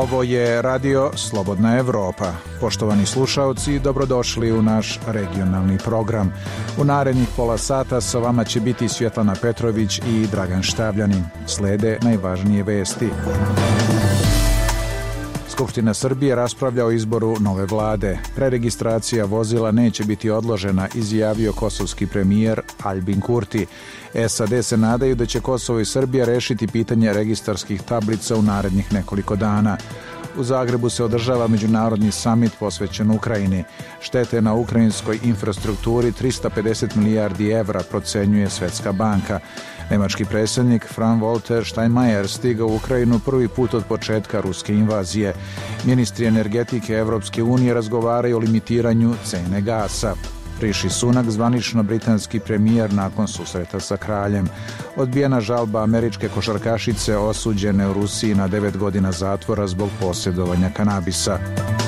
Ovo je radio Slobodna Evropa. Poštovani slušaoci, dobrodošli u naš regionalni program. U narednih pola sata sa vama će biti Svjetlana Petrović i Dragan Štavljanin. Slede najvažnije vesti. Skupština Srbije raspravlja o izboru nove vlade. Preregistracija vozila neće biti odložena, izjavio kosovski premijer Aljbin Kurti. SAD se nadaju da će Kosovo i Srbija rešiti pitanje registarskih tablica u narednih nekoliko dana. U Zagrebu se održava međunarodni samit posvećen Ukrajini. Štete na ukrajinskoj infrastrukturi 350 milijardi evra, procenjuje Svetska banka. Nemački predsjednik Frank-Walter Steinmeier stigao u Ukrajinu prvi put od početka ruske invazije. Ministri energetike Evropske unije razgovaraju o limitiranju cene gasa. Riši Sunak, zvanično britanski premijer nakon susreta sa kraljem. Odbijena žalba američke košarkašice osuđene u Rusiji na 9 godina zatvora zbog posjedovanja kanabisa.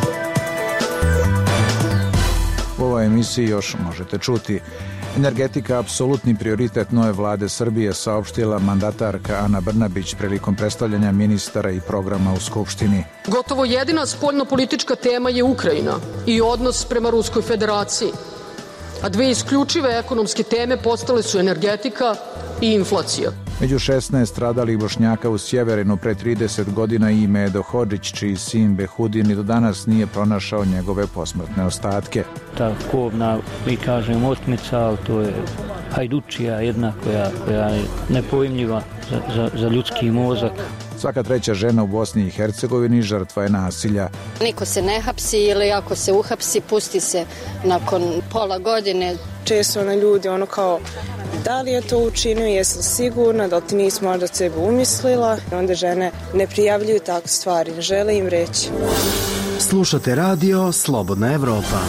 U ovoj emisiji još možete čuti: energetika apsolutni prioritet nove vlade Srbije, saopštila mandatarka Ana Brnabić prilikom predstavljanja ministara i programa u Skupštini. Gotovo jedina spoljnopolitička tema je Ukrajina i odnos prema Ruskoj federaciji, a dve isključive ekonomske teme postale su energetika i inflacija. Među 16 stradalih Bošnjaka u Sjeverinu pre 30 godina i Medo Hodžić, čiji sin Behudin i do danas nije pronašao njegove posmrtne ostatke. Ta kobna, mi kažemo otmica, ali to je hajdučija jedna koja je nepojmljiva za ljudski mozak. Svaka treća žena u Bosni i Hercegovini žrtva je nasilja. Niko se ne hapsi ili ako se uhapsi, pusti se nakon pola godine. Često ljudi kao, da li je to učinio, jesam sigurna, da li ti nisi možda sebe umislila. Onda žene ne prijavljuju takve stvari, ne žele im reći. Slušate radio Slobodna Evropa.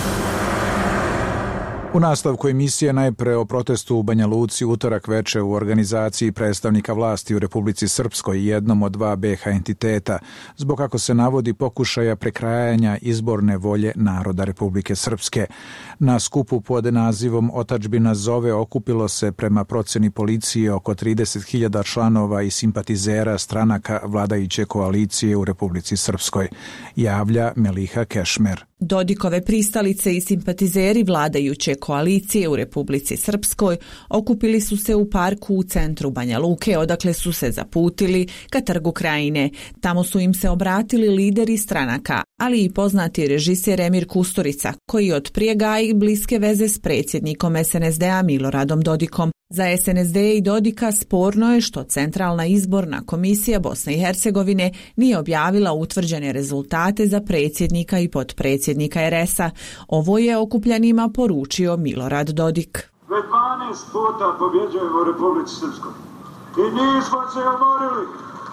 U nastavku emisije najpre o protestu u Banja Luci utorak veče u organizaciji predstavnika vlasti u Republici Srpskoj, jednom od dva BiH entiteta, zbog, kako se navodi, pokušaja prekrajanja izborne volje naroda Republike Srpske. Na skupu pod nazivom Otadžbina zove okupilo se prema proceni policije oko 30.000 članova i simpatizera stranaka vladajuće koalicije u Republici Srpskoj, javlja Meliha Kešmer. Dodikove pristalice i simpatizeri vladajuće koalicije u Republici Srpskoj okupili su se u parku u centru Banja Luke, odakle su se zaputili ka Trgu Krajine. Tamo su im se obratili lideri stranaka, ali i poznati režiser Emir Kusturica, koji od prije gaji bliske veze s predsjednikom SNSD-a Miloradom Dodikom. Za SNSD i Dodika sporno je što Centralna izborna komisija Bosne i Hercegovine nije objavila utvrđene rezultate za predsjednika i potpredsjednika RS-a. Ovo je okupljanima poručio Milorad Dodik. Već 12 puta pobjeđujemo u Republici Srpskoj i nismo se umorili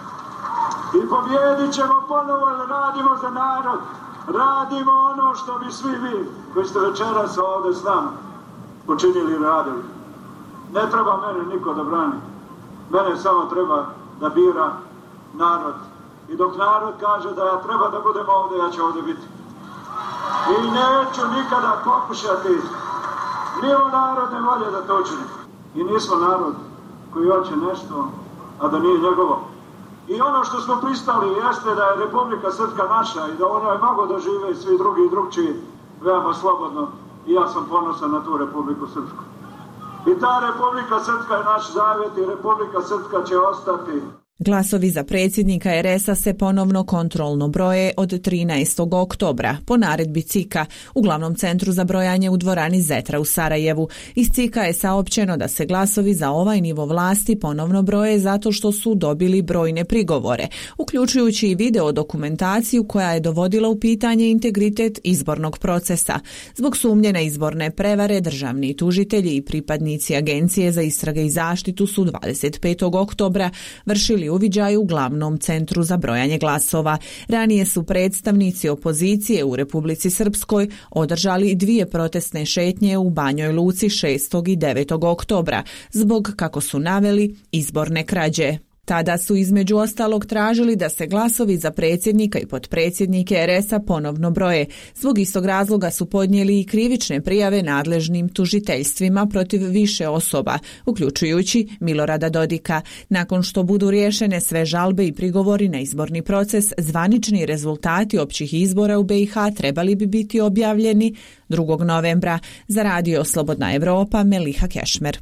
i pobjedit ćemo ponovo, jer radimo za narod, radimo ono što bi svi vi koji ste večeras ovdje s nama počinili i radili. Ne treba mene niko da brani. Mene samo treba da bira narod. I dok narod kaže da ja treba da budem ovdje, ja ću ovdje biti. I neću nikada pokušati mimo narodne volje da to učinim. I nismo narod koji hoće nešto, a da nije njegovo. I ono što smo pristali jeste da je Republika Srpska naša i da ona je mogo da žive i svi drugi i drugčiji veoma slobodno. I ja sam ponosan na tu Republiku Srpsku. I ta Republika Srpska je naš zavjet i Republika Srpska će ostati. Glasovi za predsjednika RS-a se ponovno kontrolno broje od 13. oktobra po naredbi CIK-a u glavnom centru za brojanje u dvorani Zetra u Sarajevu. Iz CIK-a je saopćeno da se glasovi za ovaj nivo vlasti ponovno broje zato što su dobili brojne prigovore, uključujući i video dokumentaciju koja je dovodila u pitanje integritet izbornog procesa. Zbog sumnje na izborne prevare, državni tužitelji i pripadnici Agencije za istrage i zaštitu su 25. oktobra vršili uviđaj u glavnom centru za brojanje glasova. Ranije su predstavnici opozicije u Republici Srpskoj održali 2 protestne šetnje u Banjoj Luci 6. i 9. oktobra zbog, kako su naveli, izborne krađe. Tada su između ostalog tražili da se glasovi za predsjednika i potpredsjednike RS-a ponovno broje. Zbog istog razloga su podnijeli i krivične prijave nadležnim tužiteljstvima protiv više osoba, uključujući Milorada Dodika. Nakon što budu riješene sve žalbe i prigovori na izborni proces, zvanični rezultati općih izbora u BiH trebali bi biti objavljeni 2. novembra. Za Radio Slobodna Evropa, Meliha Kešmer.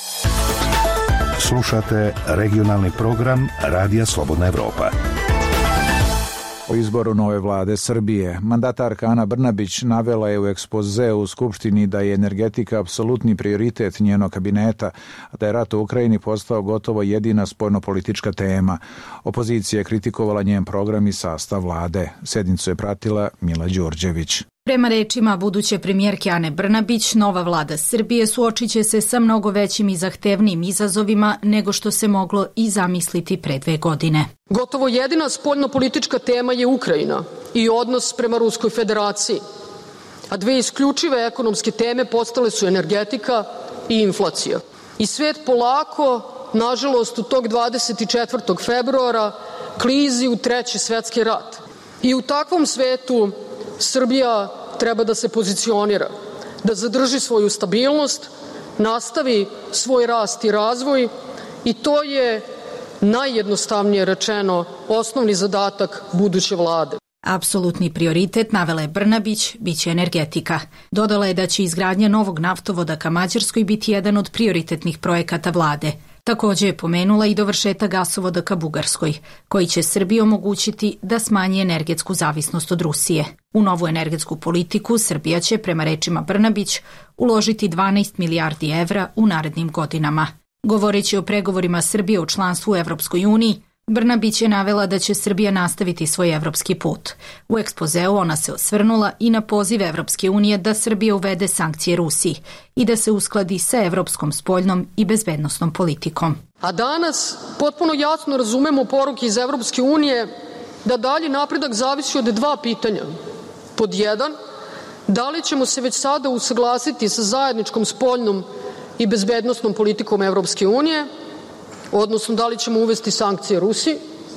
Slušate regionalni program Radija Slobodna Evropa. O izboru nove vlade Srbije. Mandatarka Ana Brnabić navela je u ekspozeu u Skupštini da je energetika apsolutni prioritet njenog kabineta, a da je rat u Ukrajini postao gotovo jedina spoljnopolitička tema. Opozicija je kritikovala njen program i sastav vlade. Sednicu je pratila Mila Đurđević. Prema rečima buduće premijerke Ane Brnabić, nova vlada Srbije suočiće se sa mnogo većim i zahtevnijim izazovima nego što se moglo i zamisliti pre 2 godine. Gotovo jedina spoljnopolitička tema je Ukrajina i odnos prema Ruskoj federaciji, a 2 isključive ekonomske teme postale su energetika i inflacija. I svet polako, nažalost, u tog 24. februara klizi u 3. svetski rat. I u takvom svetu Srbija treba da se pozicionira, da zadrži svoju stabilnost, nastavi svoj rast i razvoj i to je najjednostavnije rečeno osnovni zadatak buduće vlade. Apsolutni prioritet, navela je Brnabić, biće energetika. Dodala je da će izgradnja novog naftovoda ka Mađarskoj biti jedan od prioritetnih projekata vlade. Također je pomenula i dovršetak gasovoda ka Bugarskoj, koji će Srbiji omogućiti da smanji energetsku zavisnost od Rusije. U novu energetsku politiku Srbija će, prema rečima Brnabić, uložiti 12 milijardi evra u narednim godinama. Govoreći o pregovorima Srbije u članstvu u Evropskoj uniji, Brnabić je navela da će Srbija nastaviti svoj evropski put. U ekspozeu ona se osvrnula i na poziv Evropske unije da Srbija uvede sankcije Rusiji i da se uskladi sa evropskom spoljnom i bezbednosnom politikom. A danas potpuno jasno razumemo poruke iz Evropske unije da dalji napredak zavisi od 2 pitanja. Pod 1, da li ćemo se već sada usaglasiti sa zajedničkom spoljnom i bezbednosnom politikom Evropske unije, odnosno da li ćemo uvesti sankcije Rusiji,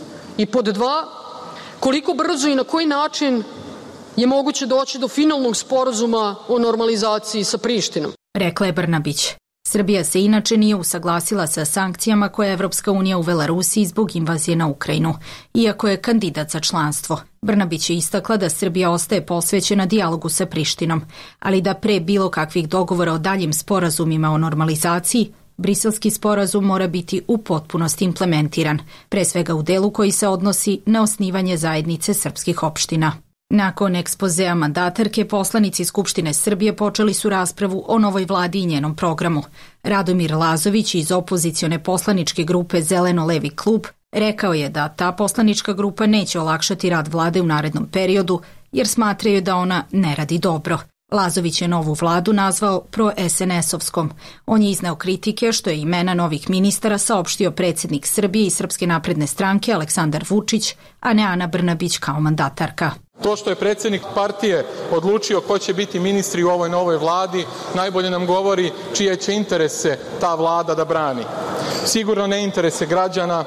i pod 2, koliko brzo i na koji način je moguće doći do finalnog sporazuma o normalizaciji sa Prištinom. Rekla je Brnabić. Srbija se inače nije usaglasila sa sankcijama koje je Evropska unija uvela Rusiji zbog invazije na Ukrajinu, iako je kandidat za članstvo. Brnabić je istakla da Srbija ostaje posvećena dijalogu sa Prištinom, ali da pre bilo kakvih dogovora o daljim sporazumima o normalizaciji, Briselski sporazum mora biti u potpunosti implementiran, pre svega u delu koji se odnosi na osnivanje zajednice srpskih opština. Nakon ekspozea mandatarke, poslanici Skupštine Srbije počeli su raspravu o novoj vladi i njenom programu. Radomir Lazović iz opozicione poslaničke grupe Zeleno-levi klub rekao je da ta poslanička grupa neće olakšati rad vlade u narednom periodu jer smatraju da ona ne radi dobro. Lazović je novu vladu nazvao pro-SNS-ovskom. On je izneo kritike što je imena novih ministara saopštio predsjednik Srbije i Srpske napredne stranke Aleksandar Vučić, a ne Ana Brnabić kao mandatarka. To što je predsjednik partije odlučio ko će biti ministri u ovoj novoj vladi, najbolje nam govori čije će interese ta vlada da brani. Sigurno ne interese građana,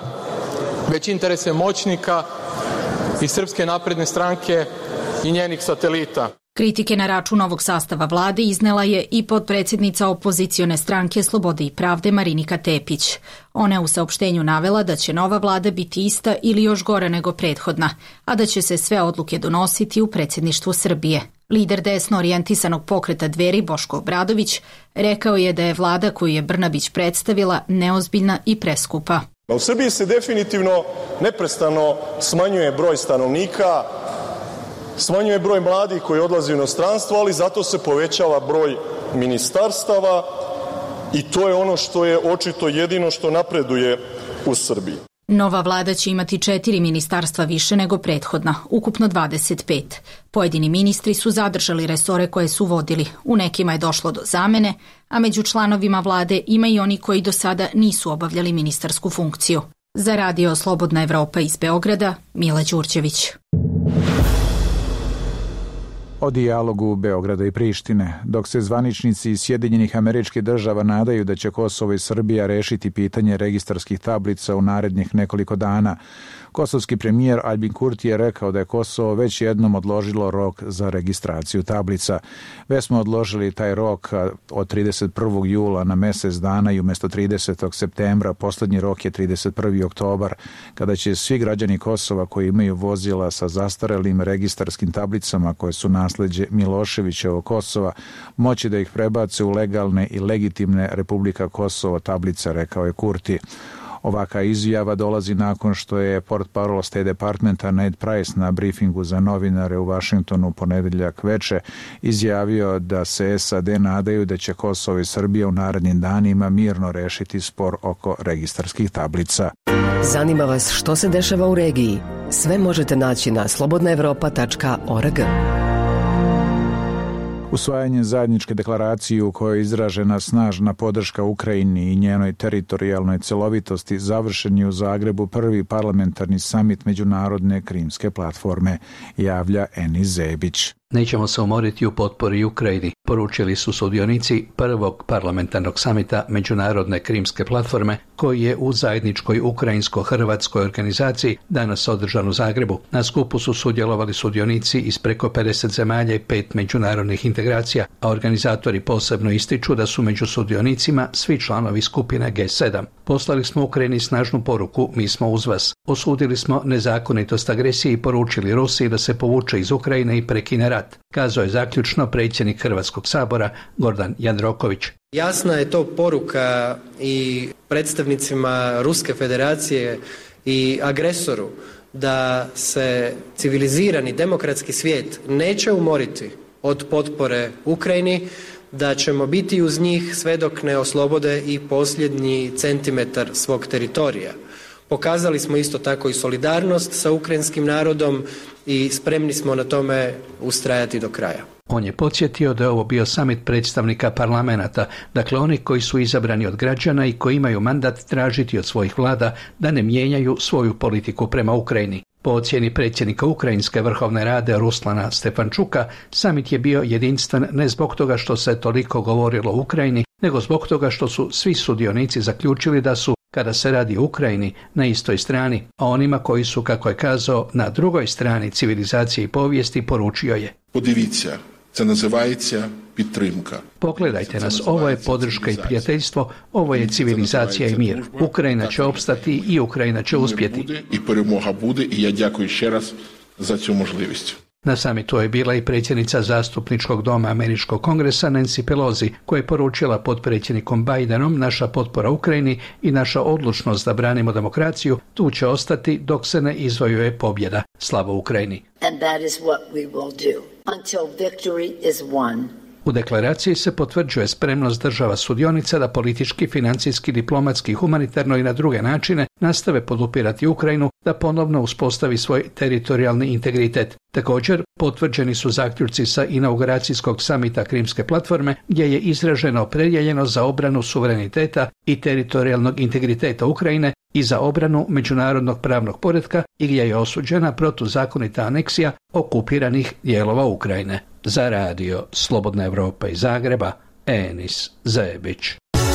već interese moćnika i Srpske napredne stranke i njenih satelita. Kritike na račun ovog sastava vlade iznela je i potpredsjednica opozicione stranke Slobode i pravde Marinika Tepić. Ona je u saopštenju navela da će nova vlada biti ista ili još gora nego prethodna, a da će se sve odluke donositi u predsjedništvu Srbije. Lider desno orijentisanog pokreta Dveri Boško Obradović rekao je da je vlada koju je Brnabić predstavila neozbiljna i preskupa. U Srbiji se definitivno neprestano smanjuje broj stanovnika, smanjuje broj mladih koji odlazi u inostranstvo, ali zato se povećava broj ministarstava i to je ono što je očito jedino što napreduje u Srbiji. Nova vlada će imati 4 ministarstva više nego prethodna, ukupno 25. Pojedini ministri su zadržali resore koje su vodili, u nekima je došlo do zamene, a među članovima vlade ima i oni koji do sada nisu obavljali ministarsku funkciju. Za Radio Slobodna Evropa iz Beograda, Mila Đurđević. O dijalogu Beograda i Prištine. Dok se zvaničnici iz Sjedinjenih Američkih Država nadaju da će Kosovo i Srbija rešiti pitanje registarskih tablica u narednih nekoliko dana, kosovski premijer Aljbin Kurti je rekao da je Kosovo već jednom odložilo rok za registraciju tablica. Već smo odložili taj rok od 31. jula na mesec dana i umjesto 30. septembra poslednji rok je 31. oktobar, kada će svi građani Kosova koji imaju vozila sa zastarelim registarskim tablicama koje su nasleđe Miloševićevog Kosova moći da ih prebace u legalne i legitimne Republika Kosovo tablice, rekao je Kurti. Ovaka izjava dolazi nakon što je portparol State Departmenta Ned Price na briefingu za novinare u Vašingtonu ponedeljak veče izjavio da se SAD nadaju da će Kosovo i Srbija u narednim danima mirno rešiti spor oko registarskih tablica. Zanima vas što se dešava u regiji? Sve možete naći na slobodnaevropa.org. Usvajanje zajedničke deklaracije u kojoj je izražena snažna podrška Ukrajini i njenoj teritorijalnoj celovitosti završen je u Zagrebu prvi parlamentarni samit Međunarodne krimske platforme, javlja Enis Zebić. Nećemo se umoriti u potpori Ukrajini, poručili su sudionici prvog parlamentarnog samita Međunarodne krimske platforme koji je u zajedničkoj ukrajinsko-hrvatskoj organizaciji danas održan u Zagrebu. Na skupu su sudjelovali sudionici iz preko 50 zemalja i 5 međunarodnih integracija, a organizatori posebno ističu da su među sudionicima svi članovi skupine G7. Poslali smo Ukrajini snažnu poruku, mi smo uz vas. Osudili smo nezakonitost agresije i poručili Rusiji da se povuče iz Ukrajine i prekine rat, kazao je zaključno predsjednik Hrvatskog sabora Gordan Jandroković. Jasna je to poruka i predstavnicima Ruske federacije i agresoru da se civilizirani demokratski svijet neće umoriti od potpore Ukrajini, da ćemo biti uz njih sve dok ne oslobode i posljednji centimetar svog teritorija. Pokazali smo isto tako i solidarnost sa ukrajinskim narodom i spremni smo na tome ustrajati do kraja. On je podsjetio da je ovo bio samit predstavnika parlamenata, dakle oni koji su izabrani od građana i koji imaju mandat tražiti od svojih vlada da ne mijenjaju svoju politiku prema Ukrajini. Po ocjeni predsjednika Ukrajinske vrhovne rade Ruslana Stefančuka, samit je bio jedinstven ne zbog toga što se toliko govorilo o Ukrajini, nego zbog toga što su svi sudionici zaključili da su, kada se radi o Ukrajini, na istoj strani, a onima koji su, kako je kazao, na drugoj strani civilizacije i povijesti, poručio je: Podivіться, це називається підтримка. Pogledajte nas, ovo je podrška i prijateljstvo, ovo je civilizacija i mir. Ukrajina će opstati i Ukrajina će uspjeti. I перемога буде, i ja дякую ще раз za цю можливість. Na samitu je bila i predsjednica zastupničkog doma Američkog kongresa Nancy Pelosi, koja je poručila potpredsjednikom Bidenom: naša potpora Ukrajini i naša odlučnost da branimo demokraciju tu će ostati dok se ne izvojuje pobjeda. Slava Ukrajini. And that is what we will do until victory is won. U deklaraciji se potvrđuje spremnost država sudionica da politički, financijski, diplomatski, humanitarno i na druge načine nastave podupirati Ukrajinu da ponovno uspostavi svoj teritorijalni integritet. Također, potvrđeni su zaključci sa inauguracijskog samita Krimske platforme gdje je izraženo opredjeljenost za obranu suvereniteta i teritorijalnog integriteta Ukrajine i za obranu međunarodnog pravnog poretka i gdje je osuđena protuzakonita aneksija okupiranih dijelova Ukrajine. Za radio Slobodna Evropa iz Zagreba, Enis Zebić.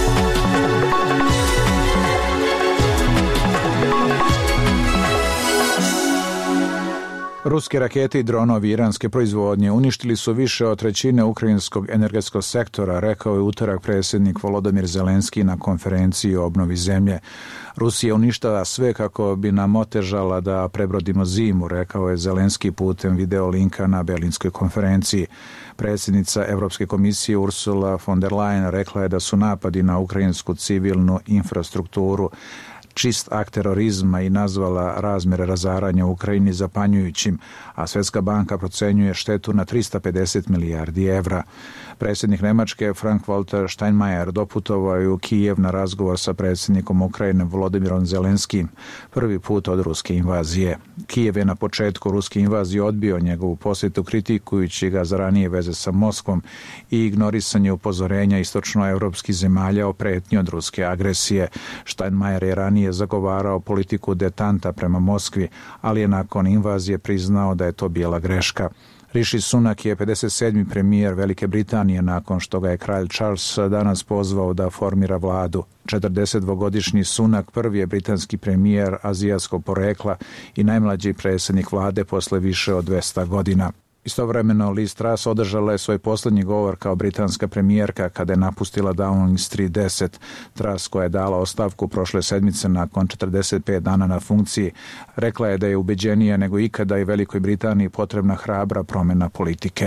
Ruske rakete i dronovi iranske proizvodnje uništili su više od trećine ukrajinskog energetskog sektora, rekao je utorak predsjednik Volodymyr Zelenski na konferenciji o obnovi zemlje. Rusija uništava sve kako bi nam otežala da prebrodimo zimu, rekao je Zelenski putem video linka na Berlinskoj konferenciji. Predsjednica Europske komisije Ursula von der Leyen rekla je da su napadi na ukrajinsku civilnu infrastrukturu čist akt terorizma i nazvala razmjere razaranja u Ukrajini zapanjujućim, a Svjetska banka procenjuje štetu na 350 milijardi evra. Predsjednik Njemačke Frank-Walter Steinmeier doputovao je u Kijev na razgovor sa predsjednikom Ukrajine Volodymyrom Zelenskim prvi put od ruske invazije. Kijev je na početku ruske invazije odbio njegovu posjetu kritikujući ga za ranije veze sa Moskvom i ignorisanje upozorenja istočnoevropskih zemalja o pretnji od ruske agresije. Steinmeier je ranije zagovarao politiku detanta prema Moskvi, ali je nakon invazije priznao da je to bila greška. Rishi Sunak je 57. premijer Velike Britanije nakon što ga je kralj Charles danas pozvao da formira vladu. 42-godišnji Sunak prvi je britanski premijer azijskog porekla i najmlađi predsjednik vlade posle više od 200 godina. Istovremeno, Liz Truss održala je svoj posljednji govor kao britanska premijerka kada je napustila Downing Street 10. Truss, koja je dala ostavku prošle sedmice nakon 45 dana na funkciji, rekla je da je ubeđenija nego ikada i Velikoj Britaniji potrebna hrabra promjena politike.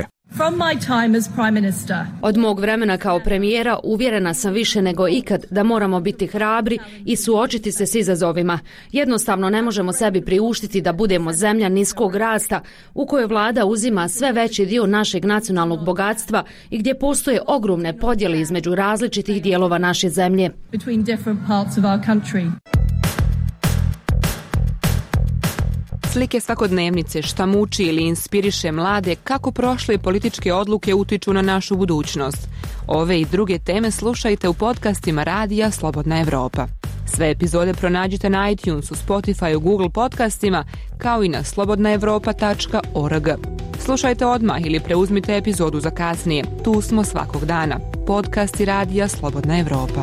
Od mog vremena kao premijera uvjerena sam više nego ikad da moramo biti hrabri i suočiti se s izazovima. Jednostavno ne možemo sebi priuštiti da budemo zemlja niskog rasta u kojoj vlada uzima sve veći dio našeg nacionalnog bogatstva i gdje postoje ogromne podjele između različitih dijelova naše zemlje. Slike svakodnevnice, šta muči ili inspiriše mlade, kako prošle političke odluke utiču na našu budućnost. Ove i druge teme slušajte u podcastima Radija Slobodna Evropa. Sve epizode pronađite na iTunesu, Spotifyu, Google podcastima, kao i na slobodnaevropa.org. Slušajte odmah ili preuzmite epizodu za kasnije. Tu smo svakog dana. Podcasti Radija Slobodna Evropa.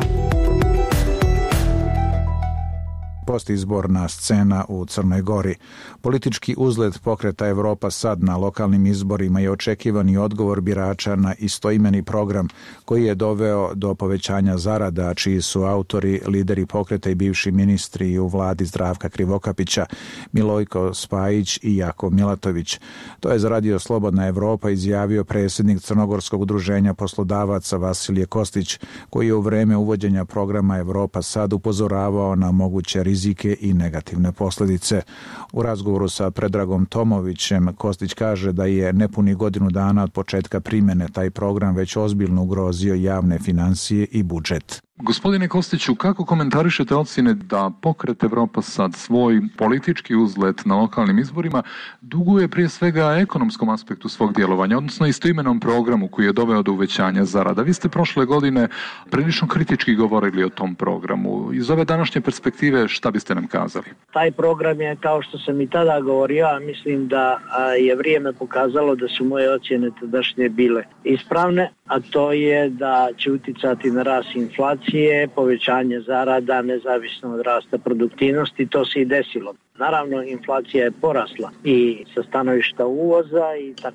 Postizborna scena u Crnoj Gori. Politički uzlet pokreta Evropa sad na lokalnim izborima je očekivani odgovor birača na istoimeni program koji je doveo do povećanja zarada, čiji su autori lideri pokreta i bivši ministri u vladi Zdravka Krivokapića, Milojko Spajić i Jakov Milatović. To je za Radio Slobodna Evropa izjavio predsjednik Crnogorskog udruženja poslodavaca Vasilije Kostić, koji je u vreme uvođenja programa Evropa sad upozoravao na moguće rizike i negativne posljedice. U razgovoru sa Predragom Tomovićem Kostić kaže da je nepuni godinu dana od početka primjene taj program već ozbiljno ugrozio javne financije i budžet. Gospodine Kostiću, kako komentarišete ocjene da pokret Evropa sad svoj politički uzlet na lokalnim izborima duguje prije svega ekonomskom aspektu svog djelovanja, odnosno istoimenom programu koji je doveo do uvećanja zarada? Vi ste prošle godine prilično kritički govorili o tom programu. Iz ove današnje perspektive šta biste nam kazali? Taj program je, kao što sam i tada govorio, a mislim da je vrijeme pokazalo da su moje ocjene tadašnje bile ispravne, a to je da će uticati na rast inflacije, povećanje zarada, nezavisno od rasta produktivnosti. To se i desilo. Naravno, inflacija je porasla i sa stanovišta uvoza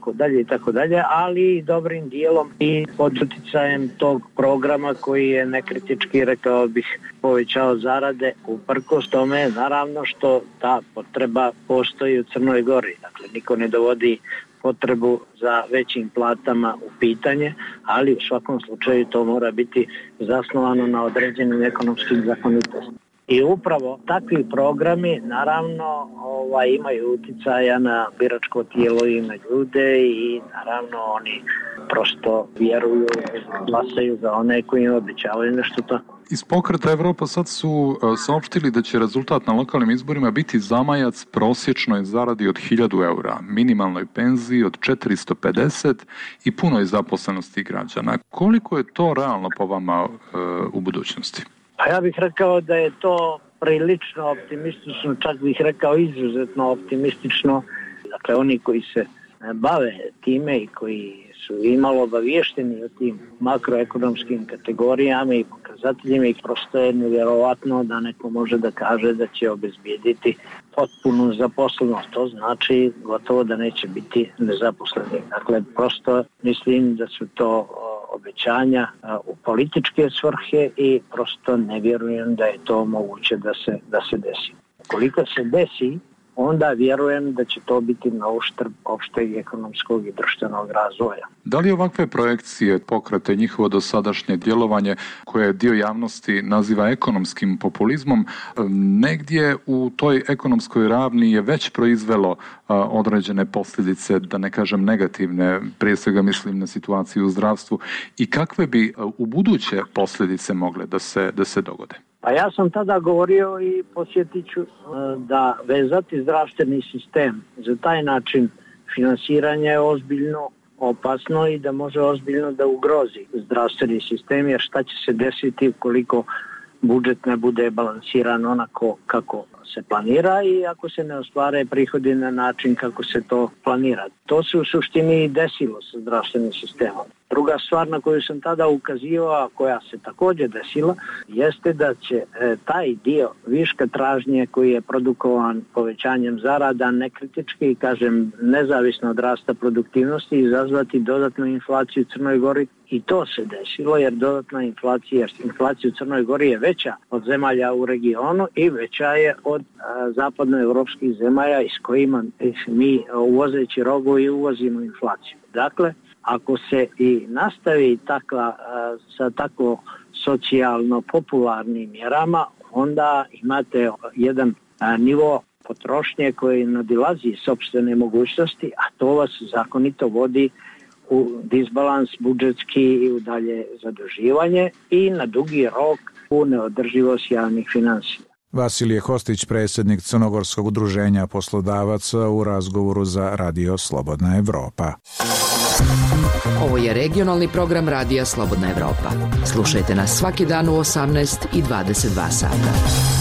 i tako dalje, ali i dobrim dijelom i pod uticajem tog programa koji je nekritički, rekao bih, povećao zarade, uprkos tome, naravno, što ta potreba postoji u Crnoj Gori. Dakle, niko ne dovodi potrebu za većim platama u pitanje, ali u svakom slučaju to mora biti zasnovano na određenim ekonomskim zakonitostima. I upravo takvi programi naravno imaju uticaja na biračko tijelo i na ljude i naravno oni prosto vjeruju, glasaju za one koji im obećavaju nešto to. Iz pokreta Evropa sad su saopštili da će rezultat na lokalnim izborima biti zamajac prosječnoj zaradi od 1000 eura, minimalnoj penziji od 450 i punoj zaposlenosti građana. Koliko je to realno po vama u budućnosti? Pa ja bih rekao da je to prilično optimistično, čak bih rekao izuzetno optimistično. Dakle, oni koji se bave time i koji su imalo obavješteni o tim makroekonomskim kategorijama i pokazateljima i prosto je nevjerovatno da neko može da kaže da će obezbijediti potpunu zaposlenost. To znači gotovo da neće biti nezaposleni. Dakle, prosto mislim da su to obećanja u političke svrhe i prosto ne vjerujem da je to moguće da se desi. Koliko se desi, onda vjerujem da će to biti na uštrb opšteg ekonomskog i društvenog razvoja. Da li ovakve projekcije pokrete njihovo dosadašnje djelovanje, koje dio javnosti naziva ekonomskim populizmom, negdje u toj ekonomskoj ravni je već proizvelo određene posljedice, da ne kažem negativne, prije svega mislim na situaciju u zdravstvu, i kakve bi u buduće posljedice mogle da se dogode? Pa ja sam tada govorio i posjetit ću da vezati zdravstveni sistem za taj način finansiranja je ozbiljno opasno i da može ozbiljno da ugrozi zdravstveni sistem, jer šta će se desiti ukoliko budžet ne bude balansiran onako kako se planira i ako se ne ostvare prihodi na način kako se to planira. To se u suštini desilo sa zdravstvenim sistemom. Druga stvar na koju sam tada ukazivao, a koja se također desila, jeste da će taj dio viška tražnje koji je produkovan povećanjem zarada nekritički, kažem, nezavisno od rasta produktivnosti, izazvati dodatnu inflaciju u Crnoj Gori. I to se desilo jer dodatna inflacija u Crnoj Gori je veća od zemalja u regionu i veća je od zapadnoevropskih zemalja iz kojima mi uvozeći robu i uvozimo inflaciju. Dakle, ako se i nastavi sa tako socijalno popularnim mjerama, onda imate jedan nivo potrošnje koji nadilazi sopstvene mogućnosti, a to vas zakonito vodi u disbalans budžetski i u dalje zaduživanje i na dugi rok u neodrživost javnih financija. Vasilije Hostić, predsjednik Crnogorskog udruženja poslodavaca, u razgovoru za Radio Slobodna Evropa. Ovo je regionalni program Radija Slobodna Evropa. Slušajte nas svaki dan u 18 i 22 sata.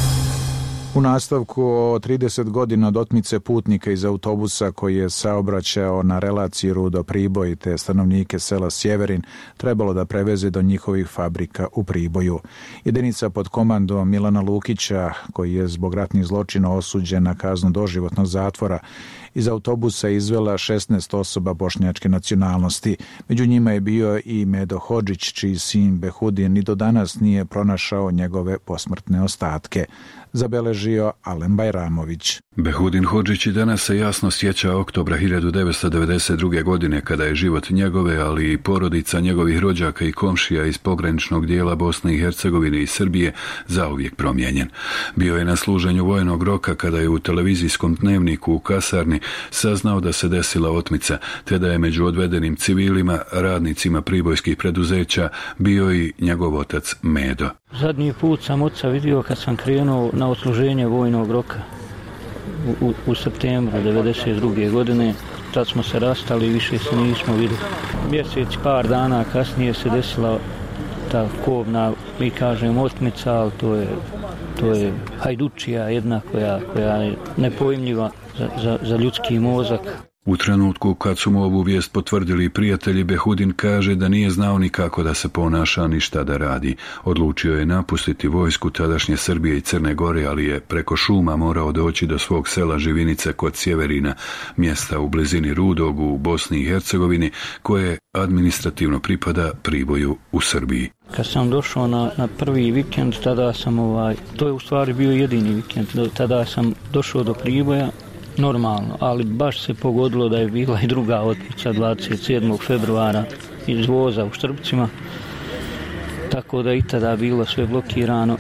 U nastavku o 30 godina od otmice putnika iz autobusa koji je saobraćao na relaciji Rudo-Priboj te stanovnike sela Sjeverin trebalo da preveze do njihovih fabrika u Priboju. Jedinica pod komandom Milana Lukića, koji je zbog ratnih zločina osuđen na kaznu doživotnog zatvora, iz autobusa izvela 16 osoba bošnjačke nacionalnosti. Među njima je bio i Medo Hodžić, čiji sin Behudin ni do danas nije pronašao njegove posmrtne ostatke. Zabeležio Alen Bajramović. Behudin Hodžić i danas se jasno sjeća oktobra 1992. godine kada je život njegove, ali i porodica njegovih rođaka i komšija iz pograničnog dijela Bosne i Hercegovine i Srbije zauvijek promijenjen. Bio je na služenju vojnog roka kada je u televizijskom dnevniku u kasarni saznao da se desila otmica, te da je među odvedenim civilima, radnicima pribojskih preduzeća, bio i njegov otac Medo. Zadnji put sam oca vidio kad sam krenuo na odsluženje vojnog roka u septembru 1992. godine. Tad smo se rastali i više se nismo vidjeli. Mjesec, par dana kasnije se desila ta kobna, mi kažemo, otmica, ali to je hajdučija jedna koja je nepojmljiva za ljudski mozak. U trenutku kad su mu ovu vijest potvrdili prijatelji, Behudin kaže da nije znao ni kako da se ponaša ni šta da radi. Odlučio je napustiti vojsku tadašnje Srbije i Crne Gore, ali je preko šuma morao doći do svog sela Živinice kod Sjeverina, mjesta u blizini Rudog u Bosni i Hercegovini, koje administrativno pripada Priboju u Srbiji. Kad sam došao na prvi vikend, tada sam to je u stvari bio jedini vikend, tada sam došao do Priboja, normalno, ali baš se pogodilo da je bila i druga otmica 27. februara iz voza u Štrbcima, tako da i tada bilo sve blokirano.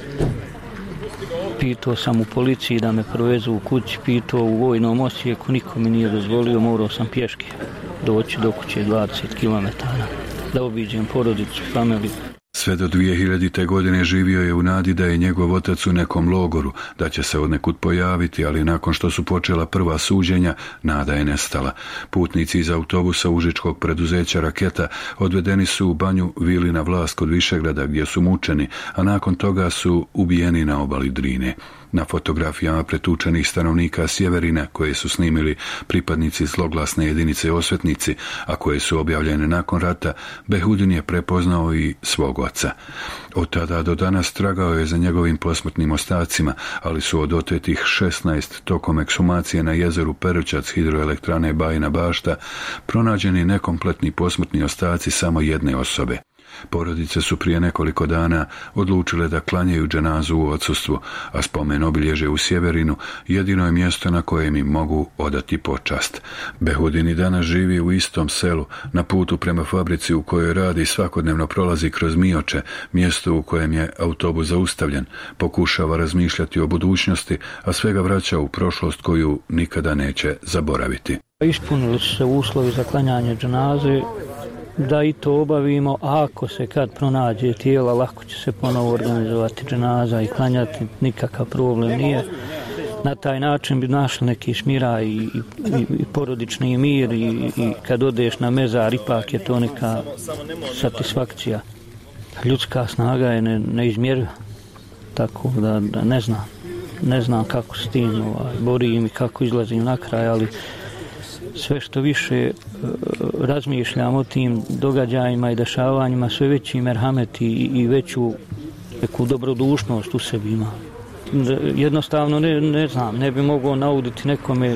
Pitao sam u policiji da me provezu u kući, pitao u vojnom Osijeku, niko mi nije dozvolio, morao sam pješke doći do kuće 20 km da obiđem porodicu, familiju. Sve do 2000. godine živio je u nadi da je njegov otac u nekom logoru, da će se odnekud pojaviti, ali nakon što su počela prva suđenja, nada je nestala. Putnici iz autobusa užičkog preduzeća Raketa odvedeni su u banju Vilina Vlast kod Višegrada gdje su mučeni, a nakon toga su ubijeni na obali Drine. Na fotografijama pretučenih stanovnika Sjeverina, koje su snimili pripadnici zloglasne jedinice Osvetnici, a koje su objavljene nakon rata, Behudin je prepoznao i svog oca. Od tada do danas tragao je za njegovim posmrtnim ostacima, ali su od otetih 16 tokom ekshumacije na jezeru Perućac hidroelektrane Bajina Bašta pronađeni nekompletni posmrtni ostaci samo jedne osobe. Porodice su prije nekoliko dana odlučile da klanjaju dženazu u odsustvu, a spomen obilježje u Sjeverinu jedino je mjesto na kojem im mogu odati počast. Behudin i danas živi u istom selu, na putu prema fabrici u kojoj radi, svakodnevno prolazi kroz Mioče, mjesto u kojem je autobus zaustavljen, pokušava razmišljati o budućnosti, a svega vraća u prošlost koju nikada neće zaboraviti. Ispunili su se uslovi za klanjanje dženaze, da i to obavimo, a ako se kad pronađe tijela, lako će se ponovo organizovati dženaza i klanjati, nikakav problem nije. Na taj način bi našli neki smiraj i porodični mir i kad odeš na mezar, ipak je to neka satisfakcija. Ljudska snaga je neizmjerljiva, tako da ne znam. ne znam kako s tim borim i kako izlazim na kraj, ali sve što više razmišljam o tim događajima i dešavanjima, sve veći merhamet i veću neku dobrodušnost u sebi ima. Jednostavno ne znam, ne bi mogao nauditi nekome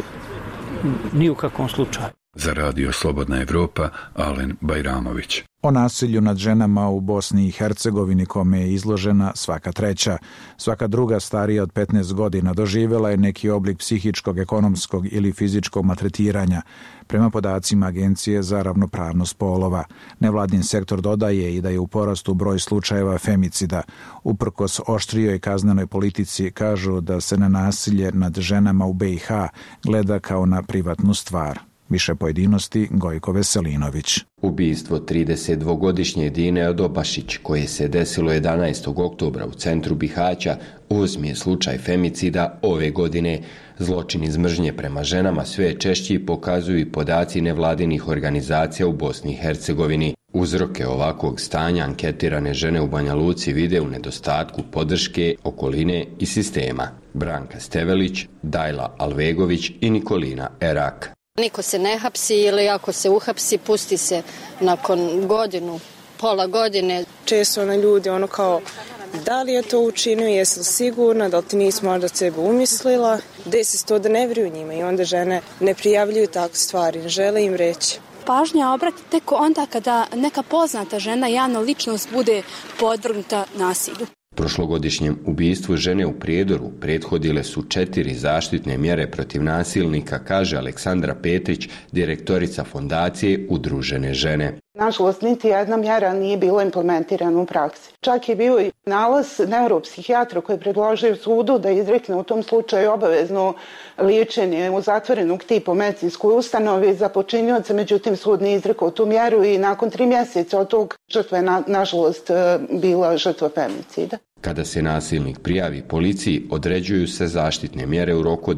ni u kakvom slučaju. Za Radio Slobodna Evropa, Alen Bajramović. O nasilju nad ženama u Bosni i Hercegovini kome je izložena svaka treća. Svaka druga starija od 15 godina doživjela je neki oblik psihičkog, ekonomskog ili fizičkog maltretiranja. Prema podacima Agencije za ravnopravnost polova, nevladin sektor dodaje i da je u porastu broj slučajeva femicida. Uprkos oštrijoj kaznenoj politici kažu da se na nasilje nad ženama u BiH gleda kao na privatnu stvar. Više pojedinosti Gojko Veselinović. Ubistvo 32-godišnje Dine Odobašić, koje se desilo 11. oktobra u centru Bihaća, 8. je slučaj femicida ove godine. Zločin iz mržnje prema ženama sve češći pokazuju i podaci nevladinih organizacija u Bosni i Hercegovini. Uzroke ovakvog stanja anketirane žene u Banja Luci vide u nedostatku podrške, okoline i sistema. Branka Stevelić, Dajla Alvegović i Nikolina Erak. Niko se ne hapsi ili ako se uhapsi, pusti se nakon godinu, pola godine. Često na ljudi kao, da li je to učinio, jesi li sigurna, da li ti nisi možda sebe umislila, desi se to da ne vjeruju njima i onda žene ne prijavljuju takve stvari, ne žele im reći. Pažnja obrati tek onda kada neka poznata žena, javna ličnost bude podvrgnuta nasilju. Prošlogodišnjem ubistvu žene u Prijedoru prethodile su 4 zaštitne mjere protiv nasilnika, kaže Aleksandra Petrić, direktorica fondacije Udružene žene. Nažalost, niti jedna mjera nije bila implementirana u praksi. Čak je bio i nalaz neuropsihijatra koji je predložio sudu da izrekne u tom slučaju obavezno liječenje u zatvorenog tipa u medicinskoj ustanovi za počinioce, međutim sud nije izrekao tu mjeru i nakon 3 mjeseca od tog žrtva je nažalost bila žrtva femicida. Kada se nasilnik prijavi policiji, određuju se zaštitne mjere u roku od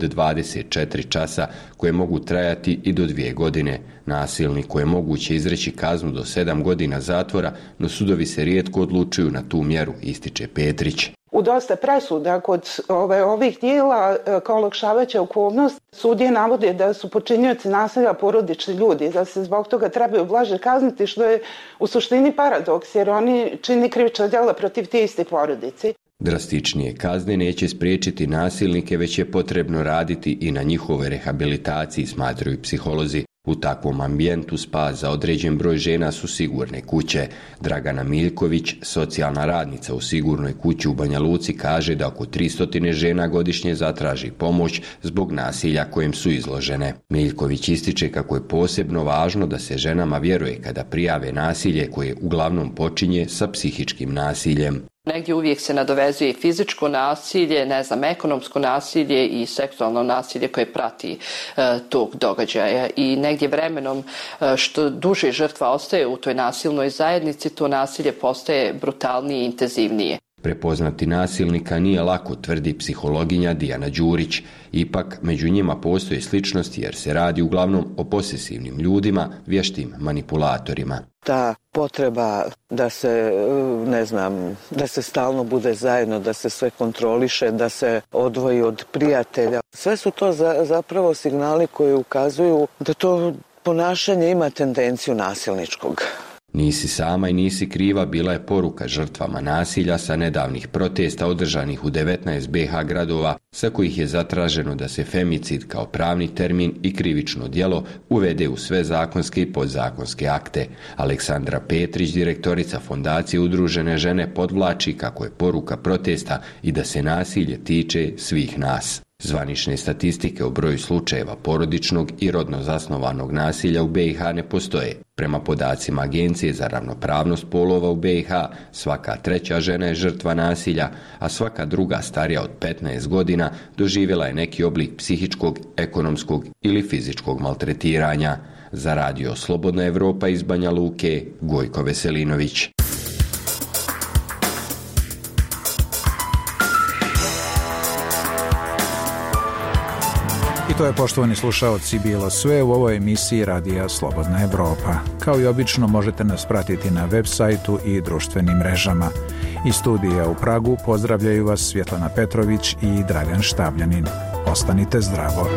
24 časa koje mogu trajati i do 2 godine. Nasilniku je moguće izreći kaznu do 7 godina zatvora, no sudovi se rijetko odlučuju na tu mjeru, ističe Petrić. U dosta presuda kod ovih dijela kao olakšavajuća okolnost sudije navode da su počinioci nasilja porodični ljudi, da se zbog toga trebaju blaže kazniti, što je u suštini paradoks jer oni čini krivična djela protiv te iste porodice. Drastičnije kazne neće spriječiti nasilnike, već je potrebno raditi i na njihovoj rehabilitaciji, smatraju psiholozi. U takvom ambijentu spas za određen broj žena su sigurne kuće. Dragana Miljković, socijalna radnica u sigurnoj kući u Banja Luci, kaže da oko 300 žena godišnje zatraži pomoć zbog nasilja kojem su izložene. Miljković ističe kako je posebno važno da se ženama vjeruje kada prijave nasilje koje uglavnom počinje sa psihičkim nasiljem. Negdje uvijek se nadovezuje fizičko nasilje, ekonomsko nasilje i seksualno nasilje koje prati tog događaja. I negdje vremenom što duže žrtva ostaje u toj nasilnoj zajednici, to nasilje postaje brutalnije i intenzivnije. Prepoznati nasilnika nije lako, tvrdi psihologinja Dijana Đurić. Ipak, među njima postoje sličnosti jer se radi uglavnom o posesivnim ljudima, vještim manipulatorima. Ta potreba da se, da se stalno bude zajedno, da se sve kontroliše, da se odvoji od prijatelja. Sve su to zapravo signali koji ukazuju da to ponašanje ima tendenciju nasilničkog. Nisi sama i nisi kriva bila je poruka žrtvama nasilja sa nedavnih protesta održanih u 19 BiH gradova, sa kojih je zatraženo da se femicid kao pravni termin i krivično djelo uvede u sve zakonske i podzakonske akte. Aleksandra Petrić, direktorica fondacije Udružene žene, podvlači kako je poruka protesta i da se nasilje tiče svih nas. Zvanične statistike o broju slučajeva porodičnog i rodno zasnovanog nasilja u BiH ne postoje. Prema podacima Agencije za ravnopravnost polova u BiH, svaka 3. žena je žrtva nasilja, a svaka druga starija od 15 godina doživjela je neki oblik psihičkog, ekonomskog ili fizičkog maltretiranja. Za Radio Slobodna Evropa iz Banja Luke, Gojko Veselinović. I to je, poštovani slušaoci, bilo sve u ovoj emisiji Radija Slobodna Evropa. Kao i obično možete nas pratiti na web sajtu i društvenim mrežama. Iz studija u Pragu pozdravljaju vas Svjetlana Petrović i Dragan Štavljanin. Ostanite zdravo.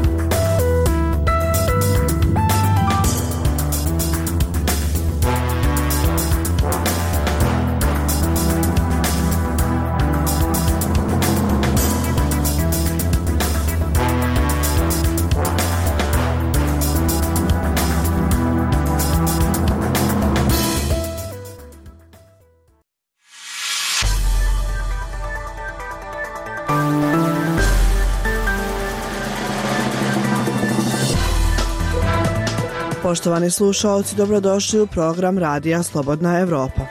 Poštovani slušaoci, dobrodošli u program Radija Slobodna Evropa.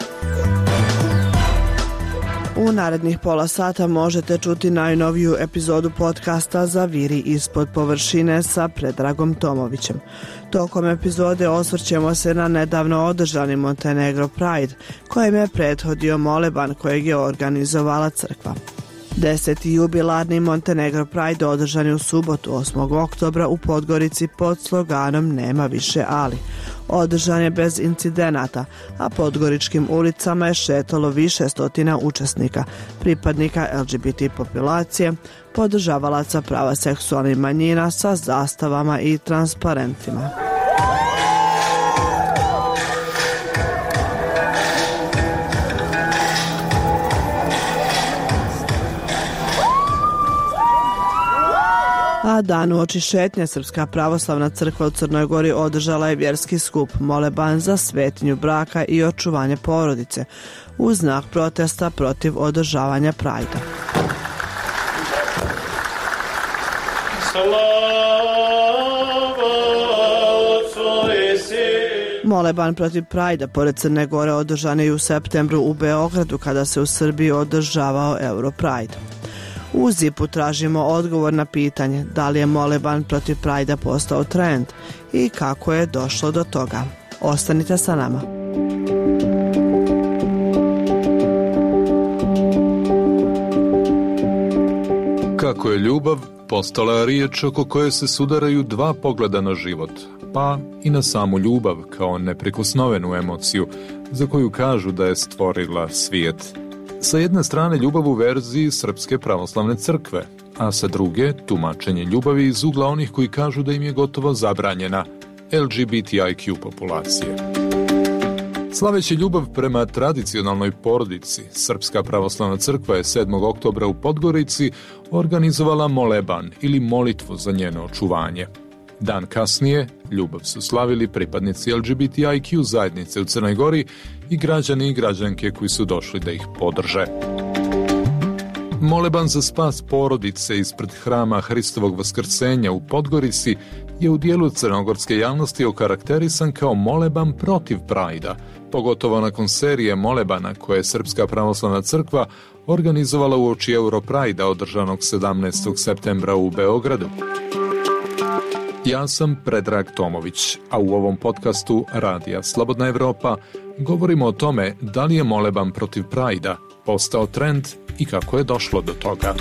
U narednih pola sata možete čuti najnoviju epizodu podcasta Zaviri ispod površine sa Predragom Tomovićem. Tokom epizode osvrćemo se na nedavno održani Montenegro Pride, kojem je prethodio moleban kojeg je organizovala crkva. 10. jubilarni Montenegro Pride održan je u subotu 8. oktobra u Podgorici pod sloganom Nema više Ali. Održan je bez incidenata, a podgoričkim ulicama je šetalo više stotina učesnika, pripadnika LGBT populacije, podržavalaca prava seksualnih manjina sa zastavama i transparentima. A dan uoči šetnje Srpska pravoslavna crkva u Crnoj Gori održala je vjerski skup moleban za svetinju braka i očuvanje porodice u znak protesta protiv održavanja Prajda. Moleban protiv Prajda pored Crne Gore održan je u septembru u Beogradu kada se u Srbiji održavao Europride. U ZIP-u tražimo odgovor na pitanje da li je moleban protiv Prajda postao trend i kako je došlo do toga. Ostanite sa nama. Kako je ljubav postala je riječ oko koje se sudaraju dva pogleda na život, pa i na samu ljubav kao neprikosnovenu emociju za koju kažu da je stvorila svijet. Sa jedne strane ljubav u verziji Srpske pravoslavne crkve, a sa druge tumačenje ljubavi iz ugla onih koji kažu da im je gotovo zabranjena, LGBTIQ populacije. Slaveći ljubav prema tradicionalnoj porodici, Srpska pravoslavna crkva je 7. oktobra u Podgorici organizovala moleban ili molitvu za njeno očuvanje. Dan kasnije ljubav su slavili pripadnici LGBTIQ zajednice u Crnoj Gori i građani i građanke koji su došli da ih podrže. Moleban za spas porodice ispred hrama Hristovog vaskrsenja u Podgorici je u dijelu crnogorske javnosti okarakterisan kao moleban protiv Prajda, pogotovo nakon serije molebana koje je Srpska pravoslavna crkva organizovala uoči Europrajda održanog 17. septembra u Beogradu. Ja sam Predrag Tomović, a u ovom podcastu Radija Slobodna Evropa govorimo o tome da li je moleban protiv Prajda postao trend i kako je došlo do toga.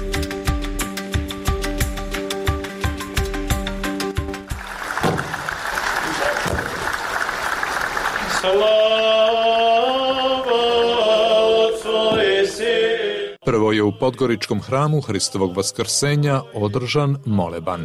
Prvo je u Podgoričkom hramu Hristovog vaskrsenja održan moleban.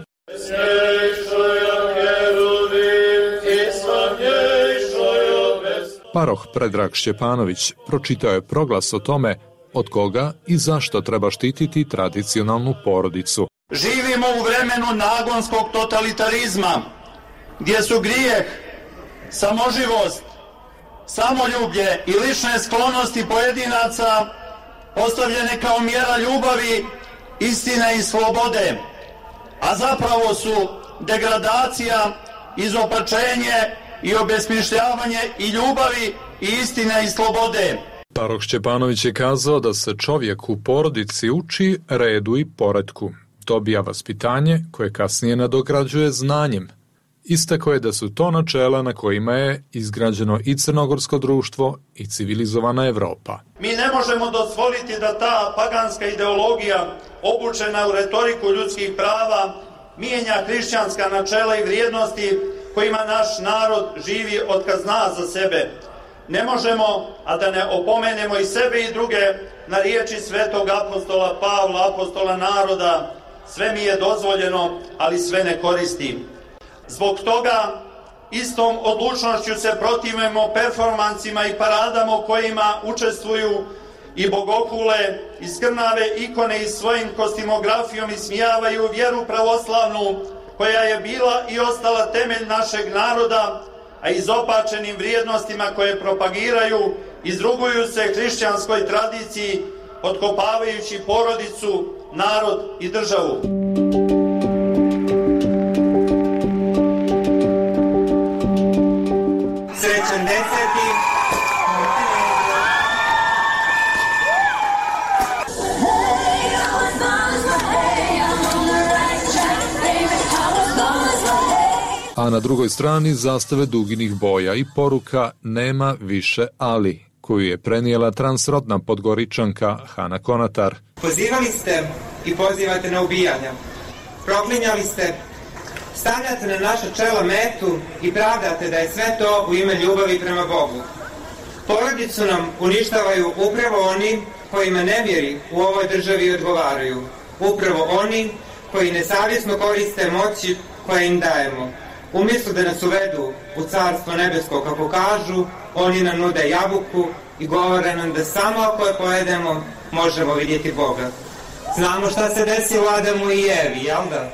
Paroh Predrag Šćepanović pročitao je proglas o tome od koga i zašto treba štititi tradicionalnu porodicu. Živimo u vremenu nagonskog totalitarizma, gdje su grijeh, samoživost, samoljublje i lične sklonosti pojedinaca postavljene kao mjera ljubavi, istine i slobode, a zapravo su degradacija, izopačenje i obesmišljavanje i ljubavi i istine i slobode. Paroh Šćepanović je kazao da se čovjek u porodici uči redu i poretku, dobija vaspitanje koje kasnije nadograđuje znanjem. Istakao je da su to načela na kojima je izgrađeno i crnogorsko društvo i civilizovana Evropa. Mi ne možemo dozvoliti da ta paganska ideologija, obučena u retoriku ljudskih prava, mijenja hrišćanska načela i vrijednosti kojima naš narod živi od kad zna za sebe. ne možemo, a da ne opomenemo i sebe i druge na riječi svetog apostola Pavla, apostola naroda, sve mi je dozvoljeno, ali sve ne koristim. Zbog toga istom odlučnošću se protivimo performansima i paradama u kojima učestvuju i bogokule i skrnave ikone i svojim kostimografijom ismijavaju vjeru pravoslavnu koja je bila i ostala temelj našeg naroda, a izopačenim vrijednostima koje propagiraju izruguju se hrišćanskoj tradiciji potkopavajući porodicu, narod i državu. Srećan 10. A na drugoj strani zastave duginih boja i poruka "Nema više Ali", koju je prenijela transrodna Podgoričanka Hana Konatar. Pozivali ste i pozivate na ubijanja. Proklinjali ste, stavljate na naša čela metu i pravdate da je sve to u ime ljubavi prema Bogu. Porodicu nam uništavaju upravo oni kojima nevjeri u ovoj državi odgovaraju. Upravo oni koji nesavjesno koriste moći koje im dajemo. Umjesto da nas uvedu u carstvo nebesko, kako kažu, oni nam nude jabuku i govore nam da samo ako je pojedemo, možemo vidjeti Boga. Znamo šta se desilo Adamu i Evi, jel da?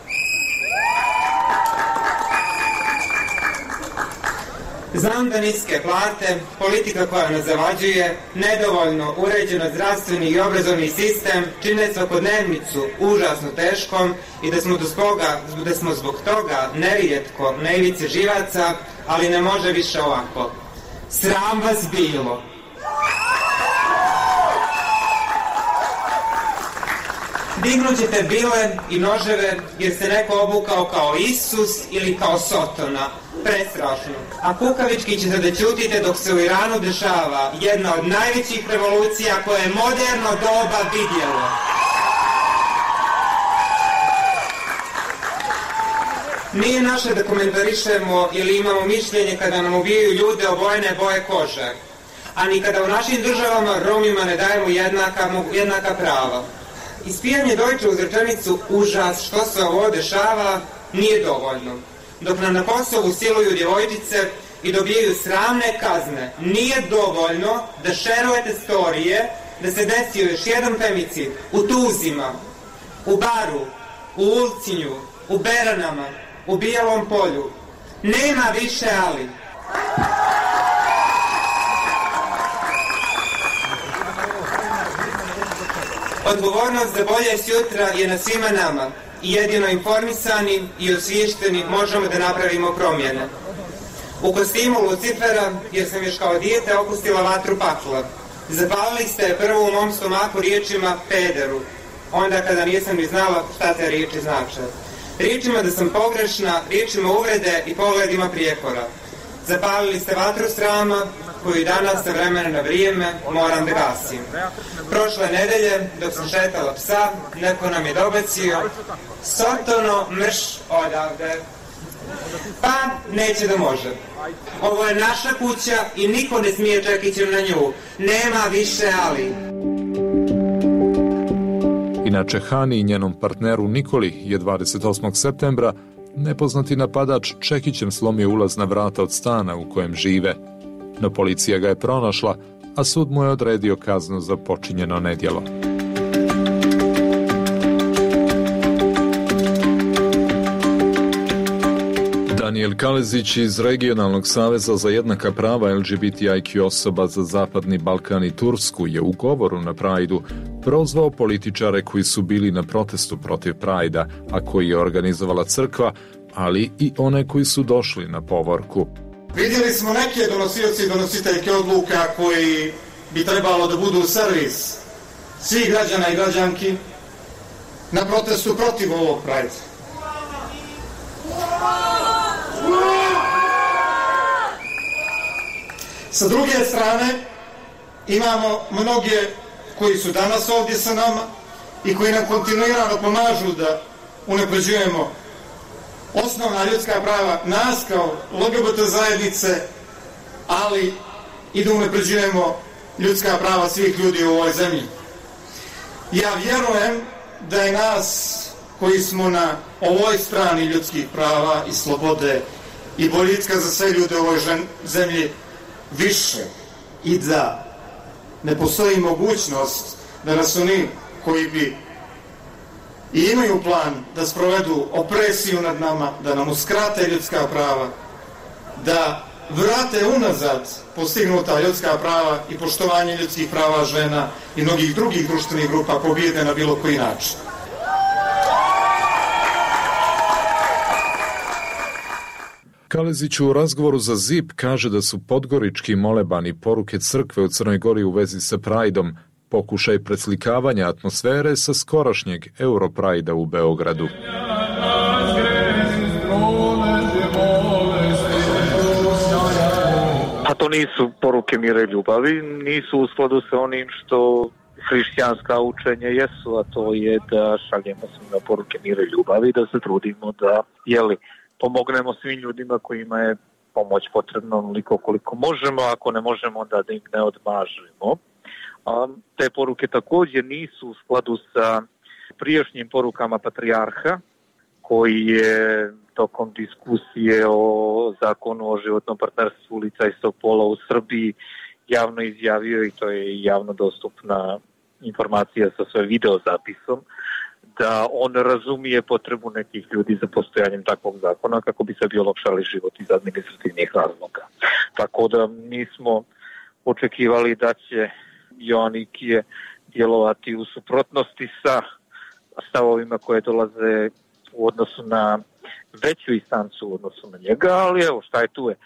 Znam da niske plate, politika koja nas zavađuje, nedovoljno uređeno zdravstveni i obrazovni sistem čine svakodnevnicu užasno teškom i da smo zbog toga nerijetko na ivici živaca, ali ne može više ovako. Sram vas bilo! Dignut ćete bile i noževe jer se neko obukao kao Isus ili kao Sotona. Prestrašno. A kukavički ćete da ćutite dok se u Iranu dešava jedna od najvećih revolucija koje je moderno doba vidjelo. Nije naše da komentarišemo ili imamo mišljenje kada nam ubijaju ljude obojene boje kože, a ni kada u našim državama Romima ne dajemo jednaka prava. Ispijanje dojče uz rečenicu "užas, što se ovo dešava" nije dovoljno. Dok nam na Kosovu siluju djevojčice i dobijaju sramne kazne, nije dovoljno da šerujete storije da se desio još jedan femicid u Tuzima, u Baru, u Ulcinju, u Beranama, u Bijelom polju. Nema više Ali. Odgovornost za bolje sutra je na svima nama. I jedino informisani i osviješteni možemo da napravimo promjene. U kostimu Lucifera, jer sam još kao dijete opustila vatru pakla. Zapalili ste prvo u mom stomaku riječima "pederu", onda kada nisam ni znala šta te riječi znače. Riječima da sam pogrešna, riječima uvrede i pogledima prijekora. Zapalili ste vatru srama, koju danas sa vremena na vrijeme moram da gasim. Prošle nedelje, dok sam šetala psa, neko nam je dobacio: "Sotono, mrš odavde." Pa, neće da može. Ovo je naša kuća i niko ne smije čekićem na nju. Nema više Ali. Inače, Hani i njenom partneru Nikoli je 28. septembra nepoznati napadač čekićem slomio ulaz na vrata od stana u kojem žive. No policija ga je pronašla, a sud mu je odredio kaznu za počinjeno nedjelo. Daniel Kalezić iz Regionalnog saveza za jednaka prava LGBTIQ osoba za Zapadni Balkan i Tursku je u govoru na Prajdu prozvao političare koji su bili na protestu protiv Prajda, a koji je organizovala crkva, ali i one koji su došli na povorku. Vidjeli smo neke donosioci i donositeljke odluka koji bi trebalo da budu servis svih građana i građanki na protestu protiv ovog Prajda. Sa druge strane, imamo mnoge koji su danas ovdje sa nama i koji nam kontinuirano pomažu da unapređujemo osnovna ljudska prava nas kao LGBT zajednice, ali i da unapređujemo ljudska prava svih ljudi u ovoj zemlji. Ja vjerujem da je nas koji smo na ovoj strani ljudskih prava i slobode i boljitka za sve ljude u ovoj zemlji više i da ne postoji mogućnost da nas oni koji bi i imaju plan da sprovedu opresiju nad nama, da nam uskrate ljudska prava, da vrate unazad postignuta ljudska prava i poštovanje ljudskih prava žena i mnogih drugih društvenih grupa pobijede na bilo koji način. Kalezić u razgovoru za ZIP kaže da su podgorički molebani poruke crkve u Crnoj Gori u vezi sa Prajdom pokušaj preslikavanja atmosfere sa skorašnjeg Europrajda u Beogradu. A to nisu poruke mira i ljubavi, nisu u skladu sa onim što hrišćanska učenja jesu, a to je da šaljemo svima poruke mira i ljubavi, da se trudimo da pomognemo svim ljudima kojima je pomoć potrebna onoliko koliko možemo, ako ne možemo da im ne odmažemo. Te poruke također nisu u skladu sa prijašnjim porukama patrijarha, koji je tokom diskusije o zakonu o životnom partnerstvu lica istog pola u Srbiji javno izjavio, i to je javno dostupna informacija sa svojim videozapisom, da on razumije potrebu nekih ljudi za postojanjem takvog zakona kako bi se olakšali život iz administrativnih razloga. Tako da nismo očekivali da će Joanikije djelovati u suprotnosti sa stavovima koje dolaze u odnosu na veću instancu u odnosu na njega, ali evo šta je tu je.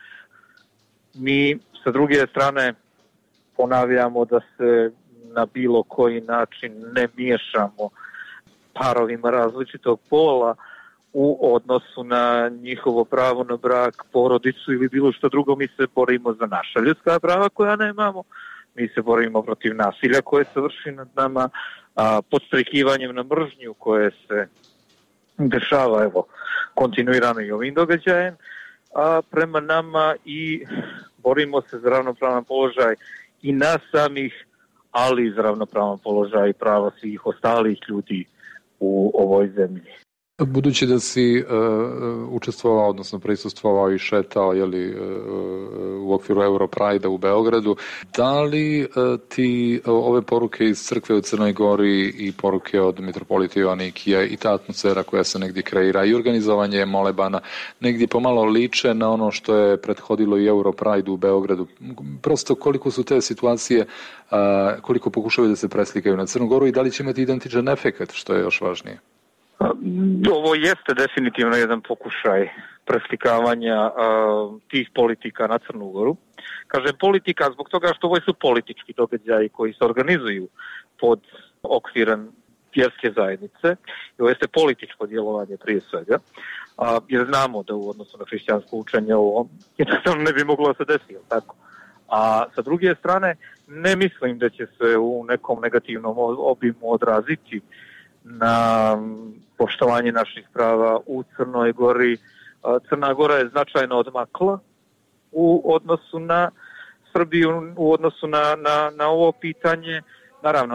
Mi sa druge strane ponavljamo da se na bilo koji način ne miješamo parovima različitog pola u odnosu na njihovo pravo na brak, porodicu ili bilo što drugo. Mi se borimo za naša ljudska prava koja nemamo, mi se borimo protiv nasilja koje se vrši nad nama, podstrekivanjem na mržnju koje se dešava kontinuirano i ovim događajem prema nama, i borimo se za ravnopravan položaj i nas samih, ali i za ravnopravan položaj i prava svih ostalih ljudi u ovoj zemlji. Budući da si učestvovao, odnosno prisustvovao i šetao u okviru Europrajda u Beogradu, da li ti ove poruke iz crkve u Crnoj Gori i poruke od mitropolita Joanikija i ta atmosfera koja se negdje kreira i organizovanje molebana negdje pomalo liče na ono što je prethodilo i Europrajdu u Beogradu? Prosto koliko su te situacije, koliko pokušavaju da se preslikaju na Crnu Goru i da li će imati identičan efekt, što je još važnije? Ovo jeste definitivno jedan pokušaj preslikavanja tih politika na Crnu Goru. Kažem politika zbog toga što ovo su politički događaji koji se organizuju pod okvirom vjerske zajednice. Ovo jeste političko djelovanje prije svega, jer znamo da u odnosu na hrišćansko učenje ovo jednostavno ne bi moglo se desiti, tako. A sa druge strane, ne mislim da će se u nekom negativnom obimu odraziti na poštovanje naših prava u Crnoj Gori. Crna Gora je značajno odmakla u odnosu na Srbiju, u odnosu na ovo pitanje. Naravno,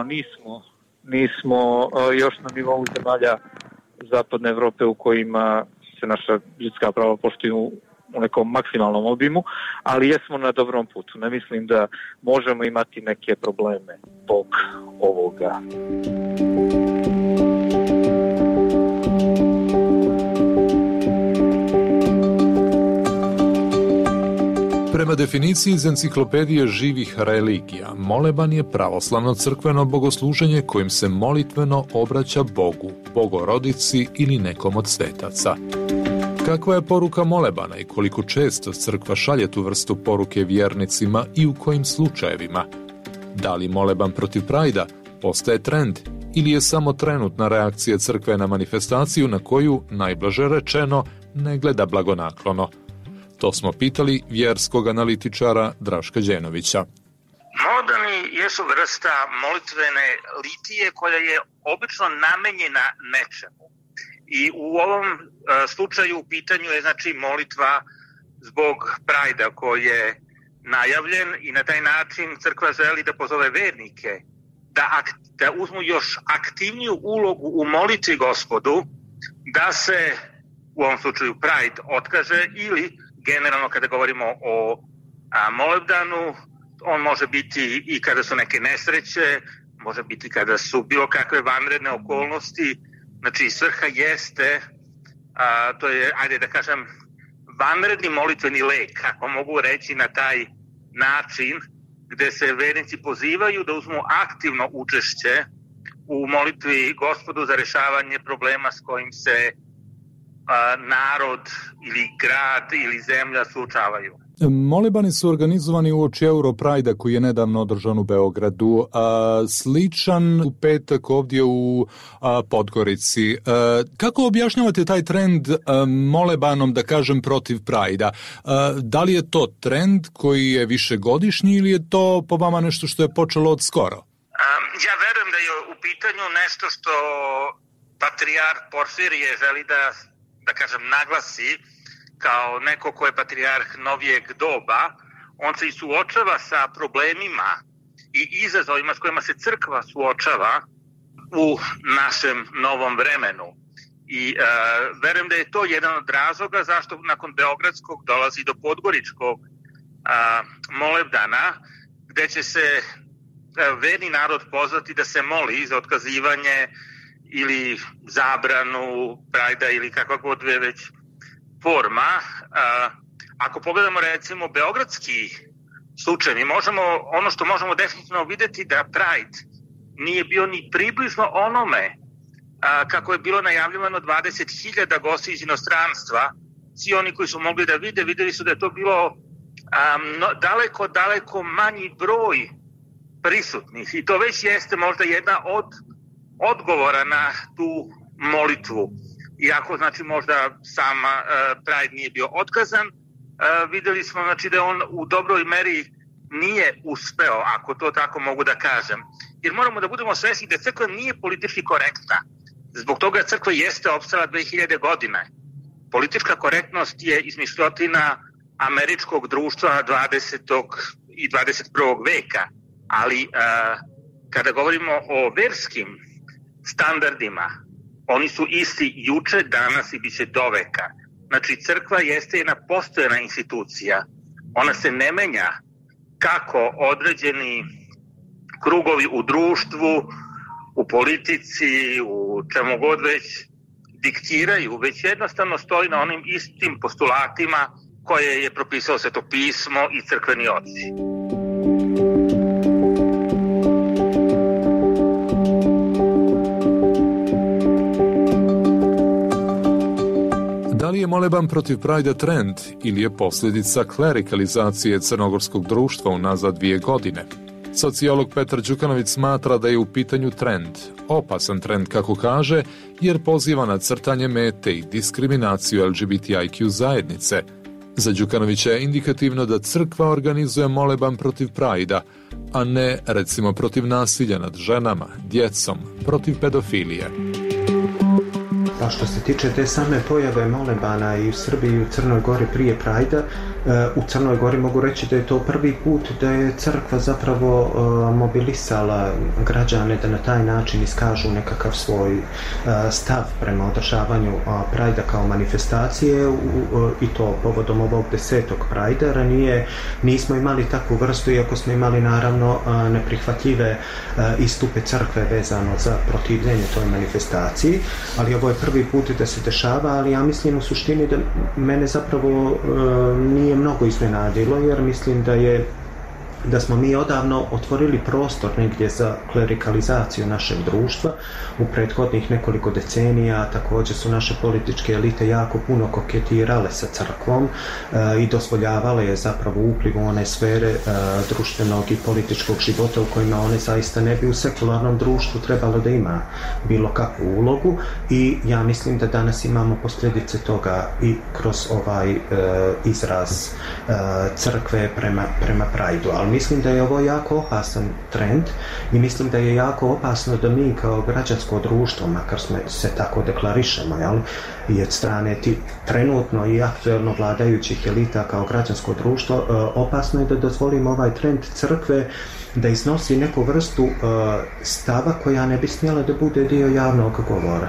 nismo još na nivou zemalja Zapadne Evrope u kojima se naša ljudska prava poštuju u nekom maksimalnom obimu, ali jesmo na dobrom putu. Ne mislim da možemo imati neke probleme zbog ovoga. Prema definiciji iz enciklopedije živih religija, moleban je pravoslavno crkveno bogosluženje kojim se molitveno obraća Bogu, Bogorodici ili nekom od svetaca. Kakva je poruka molebana i koliko često crkva šalje tu vrstu poruke vjernicima i u kojim slučajevima? Da li moleban protiv Prajda postaje trend ili je samo trenutna reakcija crkve na manifestaciju na koju, najblaže rečeno, ne gleda blagonaklono? To smo pitali vjerskog analitičara Draška Đenovića. Molebani jesu vrsta molitvene litije koja je obično namenjena nečemu. I u ovom slučaju u pitanju je znači molitva zbog Prajda koje najavljen i na taj način crkva želi da pozove vernike da uzmu još aktivniju ulogu u molitvi Gospodu, da se u ovom slučaju Pride otkaže ili generalno kada govorimo o molebdanu, on može biti i kada su neke nesreće, može biti kada su bilo kakve vanredne okolnosti. Znači svrha jeste, to je, ajde da kažem, vanredni molitveni lek, ako mogu reći na taj način, gde se vernici pozivaju da uzmu aktivno učešće u molitvi Gospodu za rešavanje problema s kojim se narod ili grad ili zemlja suočavaju. Molebani su organizovani uoči Europrajda koji je nedavno održan u Beogradu, sličan u petak ovdje u Podgorici. Kako objašnjavate taj trend molebanom, da kažem, protiv Prajda? Da li je to trend koji je višegodišnji ili je to po vama nešto što je počelo od skoro? Ja verujem da je u pitanju nešto što patrijarh Porfirije želi da kažem, naglasi kao neko ko je patrijarh novijeg doba. On se i suočava sa problemima i izazovima s kojima se crkva suočava u našem novom vremenu. I verujem da je to jedan od razloga zašto nakon Beogradskog dolazi do Podgoričkog molebdana, gde će se verni narod pozvati da se moli za otkazivanje ili zabranu Prajda ili kakva god je već forma. Ako pogledamo recimo beogradski slučaj, ono što možemo definitivno vidjeti da Pride nije bio ni približno onome kako je bilo najavljivano 20.000 gostiju iz inostranstva. Svi oni koji su mogli da videli su da je to bilo daleko manji broj prisutnih i to već jeste možda jedna od odgovora na tu molitvu. Iako znači možda sama Pride nije bio otkazan, videli smo znači da on u dobroj meri nije uspeo, ako to tako mogu da kažem. Jer moramo da budemo svesni da crkva nije politički korektna. Zbog toga crkva jeste opstala 2000 godina. Politička korektnost je izmišljotina američkog društva 20. i 21. veka. Ali kada govorimo o verskim standardima, oni su isti juče, danas i biće doveka. Znači, crkva jeste jedna postojana institucija. Ona se ne menja kako određeni krugovi u društvu, u politici, u čemu god već diktiraju, već jednostavno stoji na onim istim postulatima koje je propisalo Sveto pismo i crkveni oci. Da li je moleban protiv Prajda trend ili je posljedica klerikalizacije crnogorskog društva unazad 2 godine? Sociolog Petar Đukanović smatra da je u pitanju trend, opasan trend kako kaže, jer poziva na crtanje mete i diskriminaciju LGBTIQ zajednice. Za Đukanovića je indikativno da crkva organizuje moleban protiv Prajda, a ne recimo protiv nasilja nad ženama, djecom, protiv pedofilije. A što se tiče te same pojave molebana i u Srbiji i u Crnoj Gori prije Prajda, u Crnoj Gori mogu reći da je to prvi put da je crkva zapravo mobilisala građane da na taj način iskažu nekakav svoj stav prema održavanju Prajda kao manifestacije i to povodom ovog 10. Prajda. Ranije nismo imali takvu vrstu, iako smo imali naravno neprihvatljive istupe crkve vezano za protivljenje toj manifestaciji, ali ovo je prvi put da se dešava, ali ja mislim u suštini da mene zapravo nije mnogo iznenadilo, jer mislim da smo mi odavno otvorili prostor negdje za klerikalizaciju našeg društva u prethodnih nekoliko decenija. Također su naše političke elite jako puno koketirale sa crkvom i dozvoljavale je zapravo upliv u one sfere društvenog i političkog života u kojima one zaista ne bi u sekularnom društvu trebalo da ima bilo kakvu ulogu, i ja mislim da danas imamo posljedice toga i kroz ovaj izraz crkve prema Prajdu. Ali Mislim da je ovo jako opasan trend i mislim da je jako opasno da mi kao građansko društvo, makar se tako deklarišemo, jel, i od strane trenutno i aktuelno vladajućih elita kao građansko društvo, opasno je da dozvolimo ovaj trend crkve da iznosi neku vrstu stava koja ne bi smjela da bude dio javnog govora.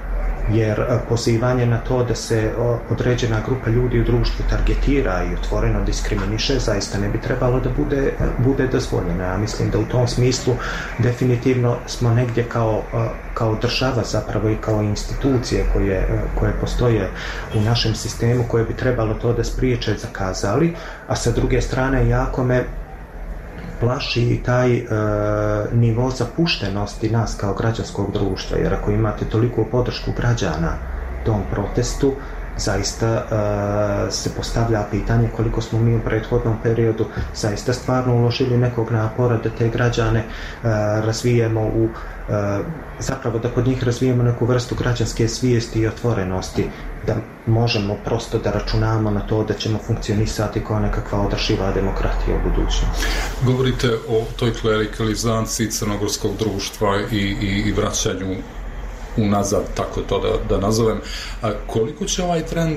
Jer pozivanje na to da se određena grupa ljudi u društvu targetira i otvoreno diskriminiše zaista ne bi trebalo da bude dozvoljeno. Ja mislim da u tom smislu definitivno smo negdje kao država zapravo i kao institucije koje postoje u našem sistemu koje bi trebalo to da spriječe zakazali, a sa druge strane jako me plaši taj nivo zapuštenosti nas kao građanskog društva, jer ako imate toliku podršku građana tom protestu, zaista se postavlja pitanje koliko smo mi u prethodnom periodu zaista stvarno uložili nekog napora da te građane razvijemo zapravo da kod njih razvijemo neku vrstu građanske svijesti i otvorenosti, da možemo prosto da računamo na to da ćemo funkcionisati kao nekakva održiva demokratija u budućnosti. Govorite o toj klerikalizaciji crnogorskog društva i vraćanju unazad, tako to da nazovem. A koliko će ovaj trend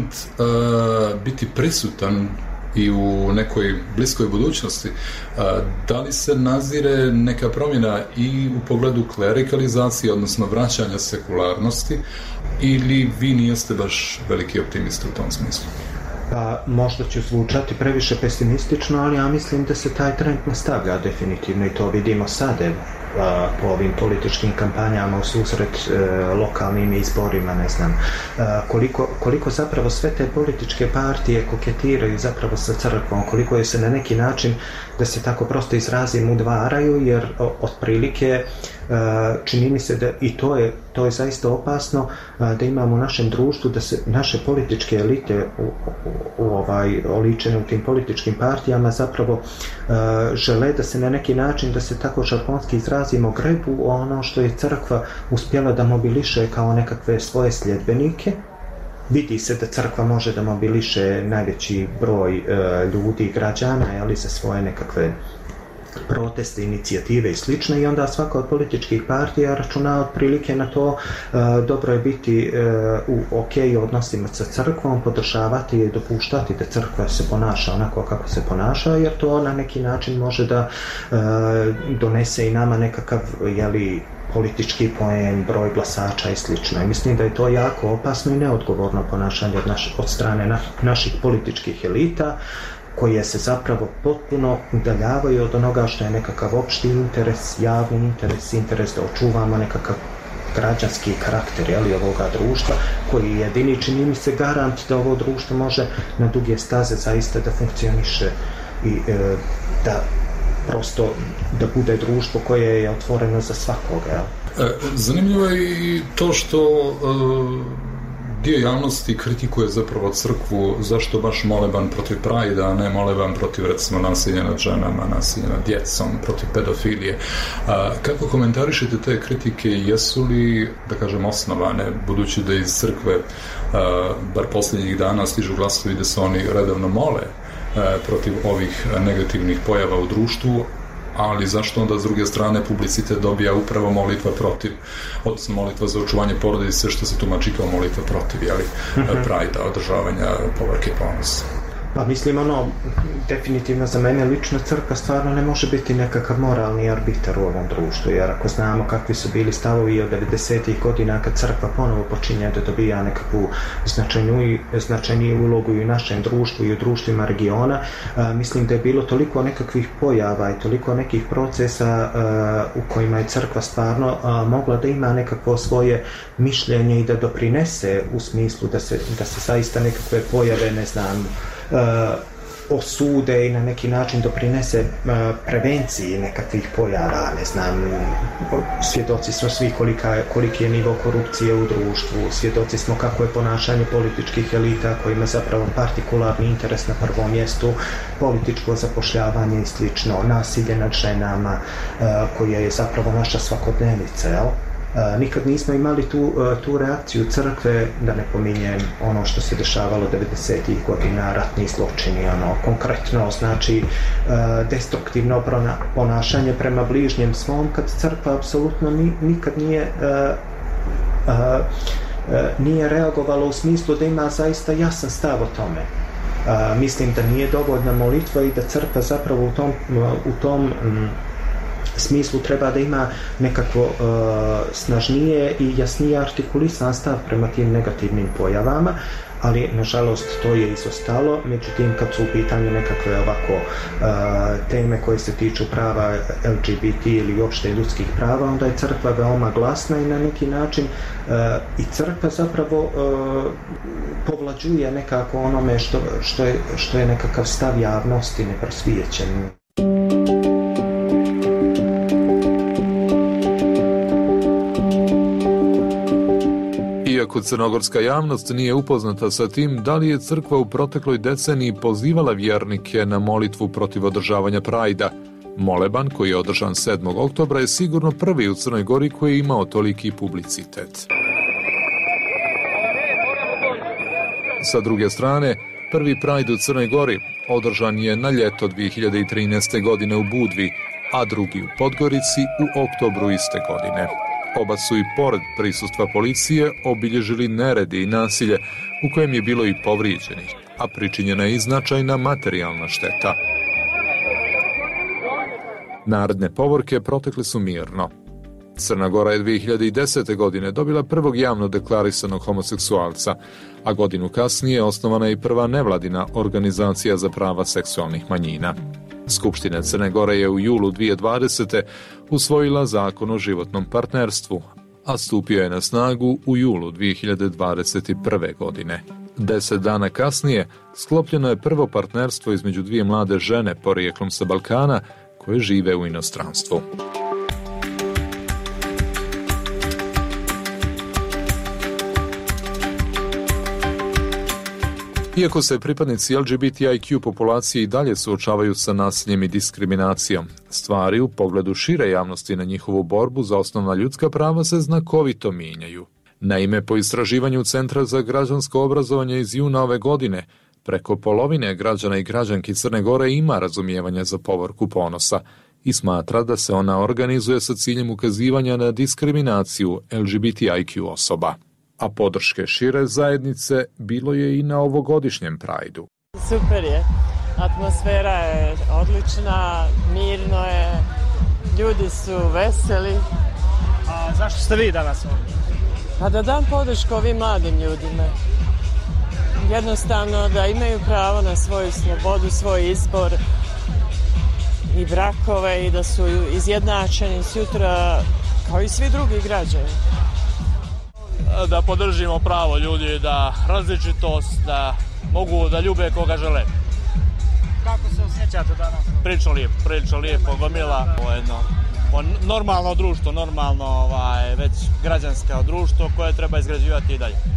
biti prisutan i u nekoj bliskoj budućnosti? Da li se nazire neka promjena i u pogledu klerikalizacije, odnosno vraćanja sekularnosti, ili vi nijeste baš veliki optimisti u tom smislu? Pa možda ću zvučati previše pesimistično, ali ja mislim da se taj trend nastavlja definitivno i to vidimo sad, po ovim političkim kampanjama u susret lokalnim izborima, ne znam, koliko zapravo sve te političke partije koketiraju zapravo sa crkvom, koliko je se na neki način, da se tako prosto izrazim, udvaraju, jer otprilike čini mi se da i to je zaista opasno, da imamo u našem društvu da se naše političke elite oličene u tim političkim partijama zapravo žele da se na neki način, da se tako žargonski izrazimo, grebu ono što je crkva uspjela da mobiliše kao nekakve svoje sljedbenike. Vidi se da crkva može da mobiliše najveći broj ljudi i građana, ali za svoje nekakve proteste, inicijative i slično, i onda svaka od političkih partija računa otprilike na to, dobro je biti u okej odnosima sa crkvom, podržavati i dopuštati da crkva se ponaša onako kako se ponaša, jer to na neki način može da donese i nama nekakav, politički poen, broj glasača i slično. I mislim da je to jako opasno i neodgovorno ponašanje od strane naših političkih elita, koje se zapravo potpuno udaljavaju od onoga što je nekakav opšti interes, javni interes da očuvamo nekakav građanski karakter ovoga društva, koji je jedini, čini mi se, garant da ovo društvo može na duge staze zaista da funkcioniše i da prosto da bude društvo koje je otvoreno za svakoga. Zanimljivo je i to što dio javnosti kritikuje zapravo crkvu, zašto baš moleban protiv Prajda, a ne moleban protiv, recimo, nasilja nad ženama, nasilja nad djecom, protiv pedofilije. Kako komentarišete te kritike, jesu li, da kažem, osnovane, budući da iz crkve bar posljednjih dana stižu glasovi da se oni redovno mole protiv ovih negativnih pojava u društvu, ali zašto onda s druge strane publicitet dobija upravo molitva protiv, odnosno molitva za očuvanje porodice, što se tumači kao molitva protiv Prajda, održavanja Povorke Ponosa? Pa mislim, definitivno za mene lično crkva stvarno ne može biti nekakav moralni arbitar u ovom društvu, jer ako znamo kakvi su bili stavovi od 90-ih godina kad crkva ponovo počinje da dobija nekakvu značajniju ulogu i u našem društvu i u društvima regiona, mislim da je bilo toliko nekakvih pojava i toliko nekih procesa u kojima je crkva stvarno mogla da ima nekakvo svoje mišljenje i da doprinese u smislu da se zaista nekakve pojave, ne znam, osude i na neki način doprinese prevenciji nekakvih pojava, ne znam, svjedoci smo svi koliki je nivo korupcije u društvu, svjedoci smo kako je ponašanje političkih elita kojima zapravo partikularni interes na prvom mjestu, političko zapošljavanje i slično, nasilje nad ženama koje je zapravo naša svakodnevica, Nikad nismo imali tu reakciju crkve, da ne pominjem ono što se dešavalo 90-ih godina, ratni zločini, konkretno, znači destruktivno ponašanje prema bližnjem svom, kad crkva apsolutno nikad nije reagovala u smislu da ima zaista jasan stav o tome. Mislim da nije dovoljna molitva i da crkva zapravo u tom smislu treba da ima nekako snažnije i jasnije artikulisan stav prema tim negativnim pojavama, ali nažalost to je izostalo. Međutim, kad su u pitanju nekakve ovako teme koje se tiču prava LGBT ili uopšte ljudskih prava, onda je crkva veoma glasna i na neki način i crkva zapravo povlađuje nekako onome što je nekakav stav javnosti neprosvijećen. Iako crnogorska javnost nije upoznata sa tim, da li je crkva u protekloj deceniji pozivala vjernike na molitvu protiv održavanja Prajda, moleban koji je održan 7. oktobra je sigurno prvi u Crnoj Gori koji je imao toliki publicitet. Sa druge strane, prvi Prajd u Crnoj Gori održan je na ljeto 2013. godine u Budvi, a drugi u Podgorici u oktobru iste godine. Oba su i pored prisustva policije obilježili neredi i nasilje u kojem je bilo i povrijeđenih, a pričinjena je i značajna materijalna šteta. Naredne povorke protekle su mirno. Crna Gora je 2010. godine dobila prvog javno deklarisanog homoseksualca, a godinu kasnije osnovana je i prva nevladina organizacija za prava seksualnih manjina. Skupština Crne Gore je u julu 2020. usvojila zakon o životnom partnerstvu, a stupio je na snagu u julu 2021. godine. 10 dana kasnije sklopljeno je prvo partnerstvo između dvije mlade žene porijeklom sa Balkana koje žive u inostranstvu. Iako se pripadnici LGBTIQ populacije i dalje suočavaju sa nasiljem i diskriminacijom, stvari u pogledu šire javnosti na njihovu borbu za osnovna ljudska prava se znakovito mijenjaju. Naime, po istraživanju Centra za građansko obrazovanje iz juna ove godine, preko polovine građana i građanki Crne Gore ima razumijevanja za povorku ponosa i smatra da se ona organizuje sa ciljem ukazivanja na diskriminaciju LGBTIQ osoba. A podrške šire zajednice bilo je i na ovogodišnjem Prajdu. Super je, atmosfera je odlična, mirno je, ljudi su veseli. A zašto ste vi danas ovdje? Pa da dam podršku ovim mladim ljudima. Jednostavno da imaju pravo na svoju slobodu, svoj izbor i brakove i da su izjednačeni sutra kao i svi drugi građani. Da podržimo pravo ljudi, da različitost, da mogu da ljube koga žele. Kako se osjećate danas? Prilično lijepo, gomila. Normalno društvo, normalno već građansko društvo koje treba izgrađivati i dalje.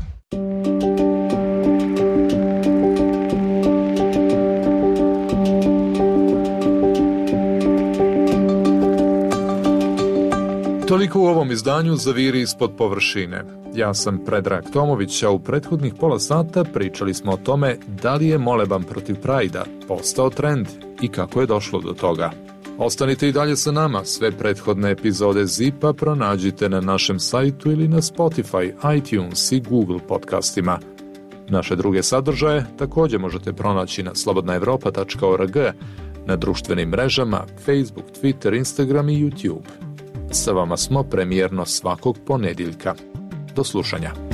Toliko u ovom izdanju za Viri ispod površine. Ja sam Predrag Tomović, a u prethodnih pola sata pričali smo o tome da li je moleban protiv Prajda postao trend i kako je došlo do toga. Ostanite i dalje sa nama, sve prethodne epizode Zipa pronađite na našem sajtu ili na Spotify, iTunes i Google podcastima. Naše druge sadržaje također možete pronaći na slobodnaevropa.org, na društvenim mrežama Facebook, Twitter, Instagram i YouTube. Sa vama smo premijerno svakog ponedjeljka. Do slušanja.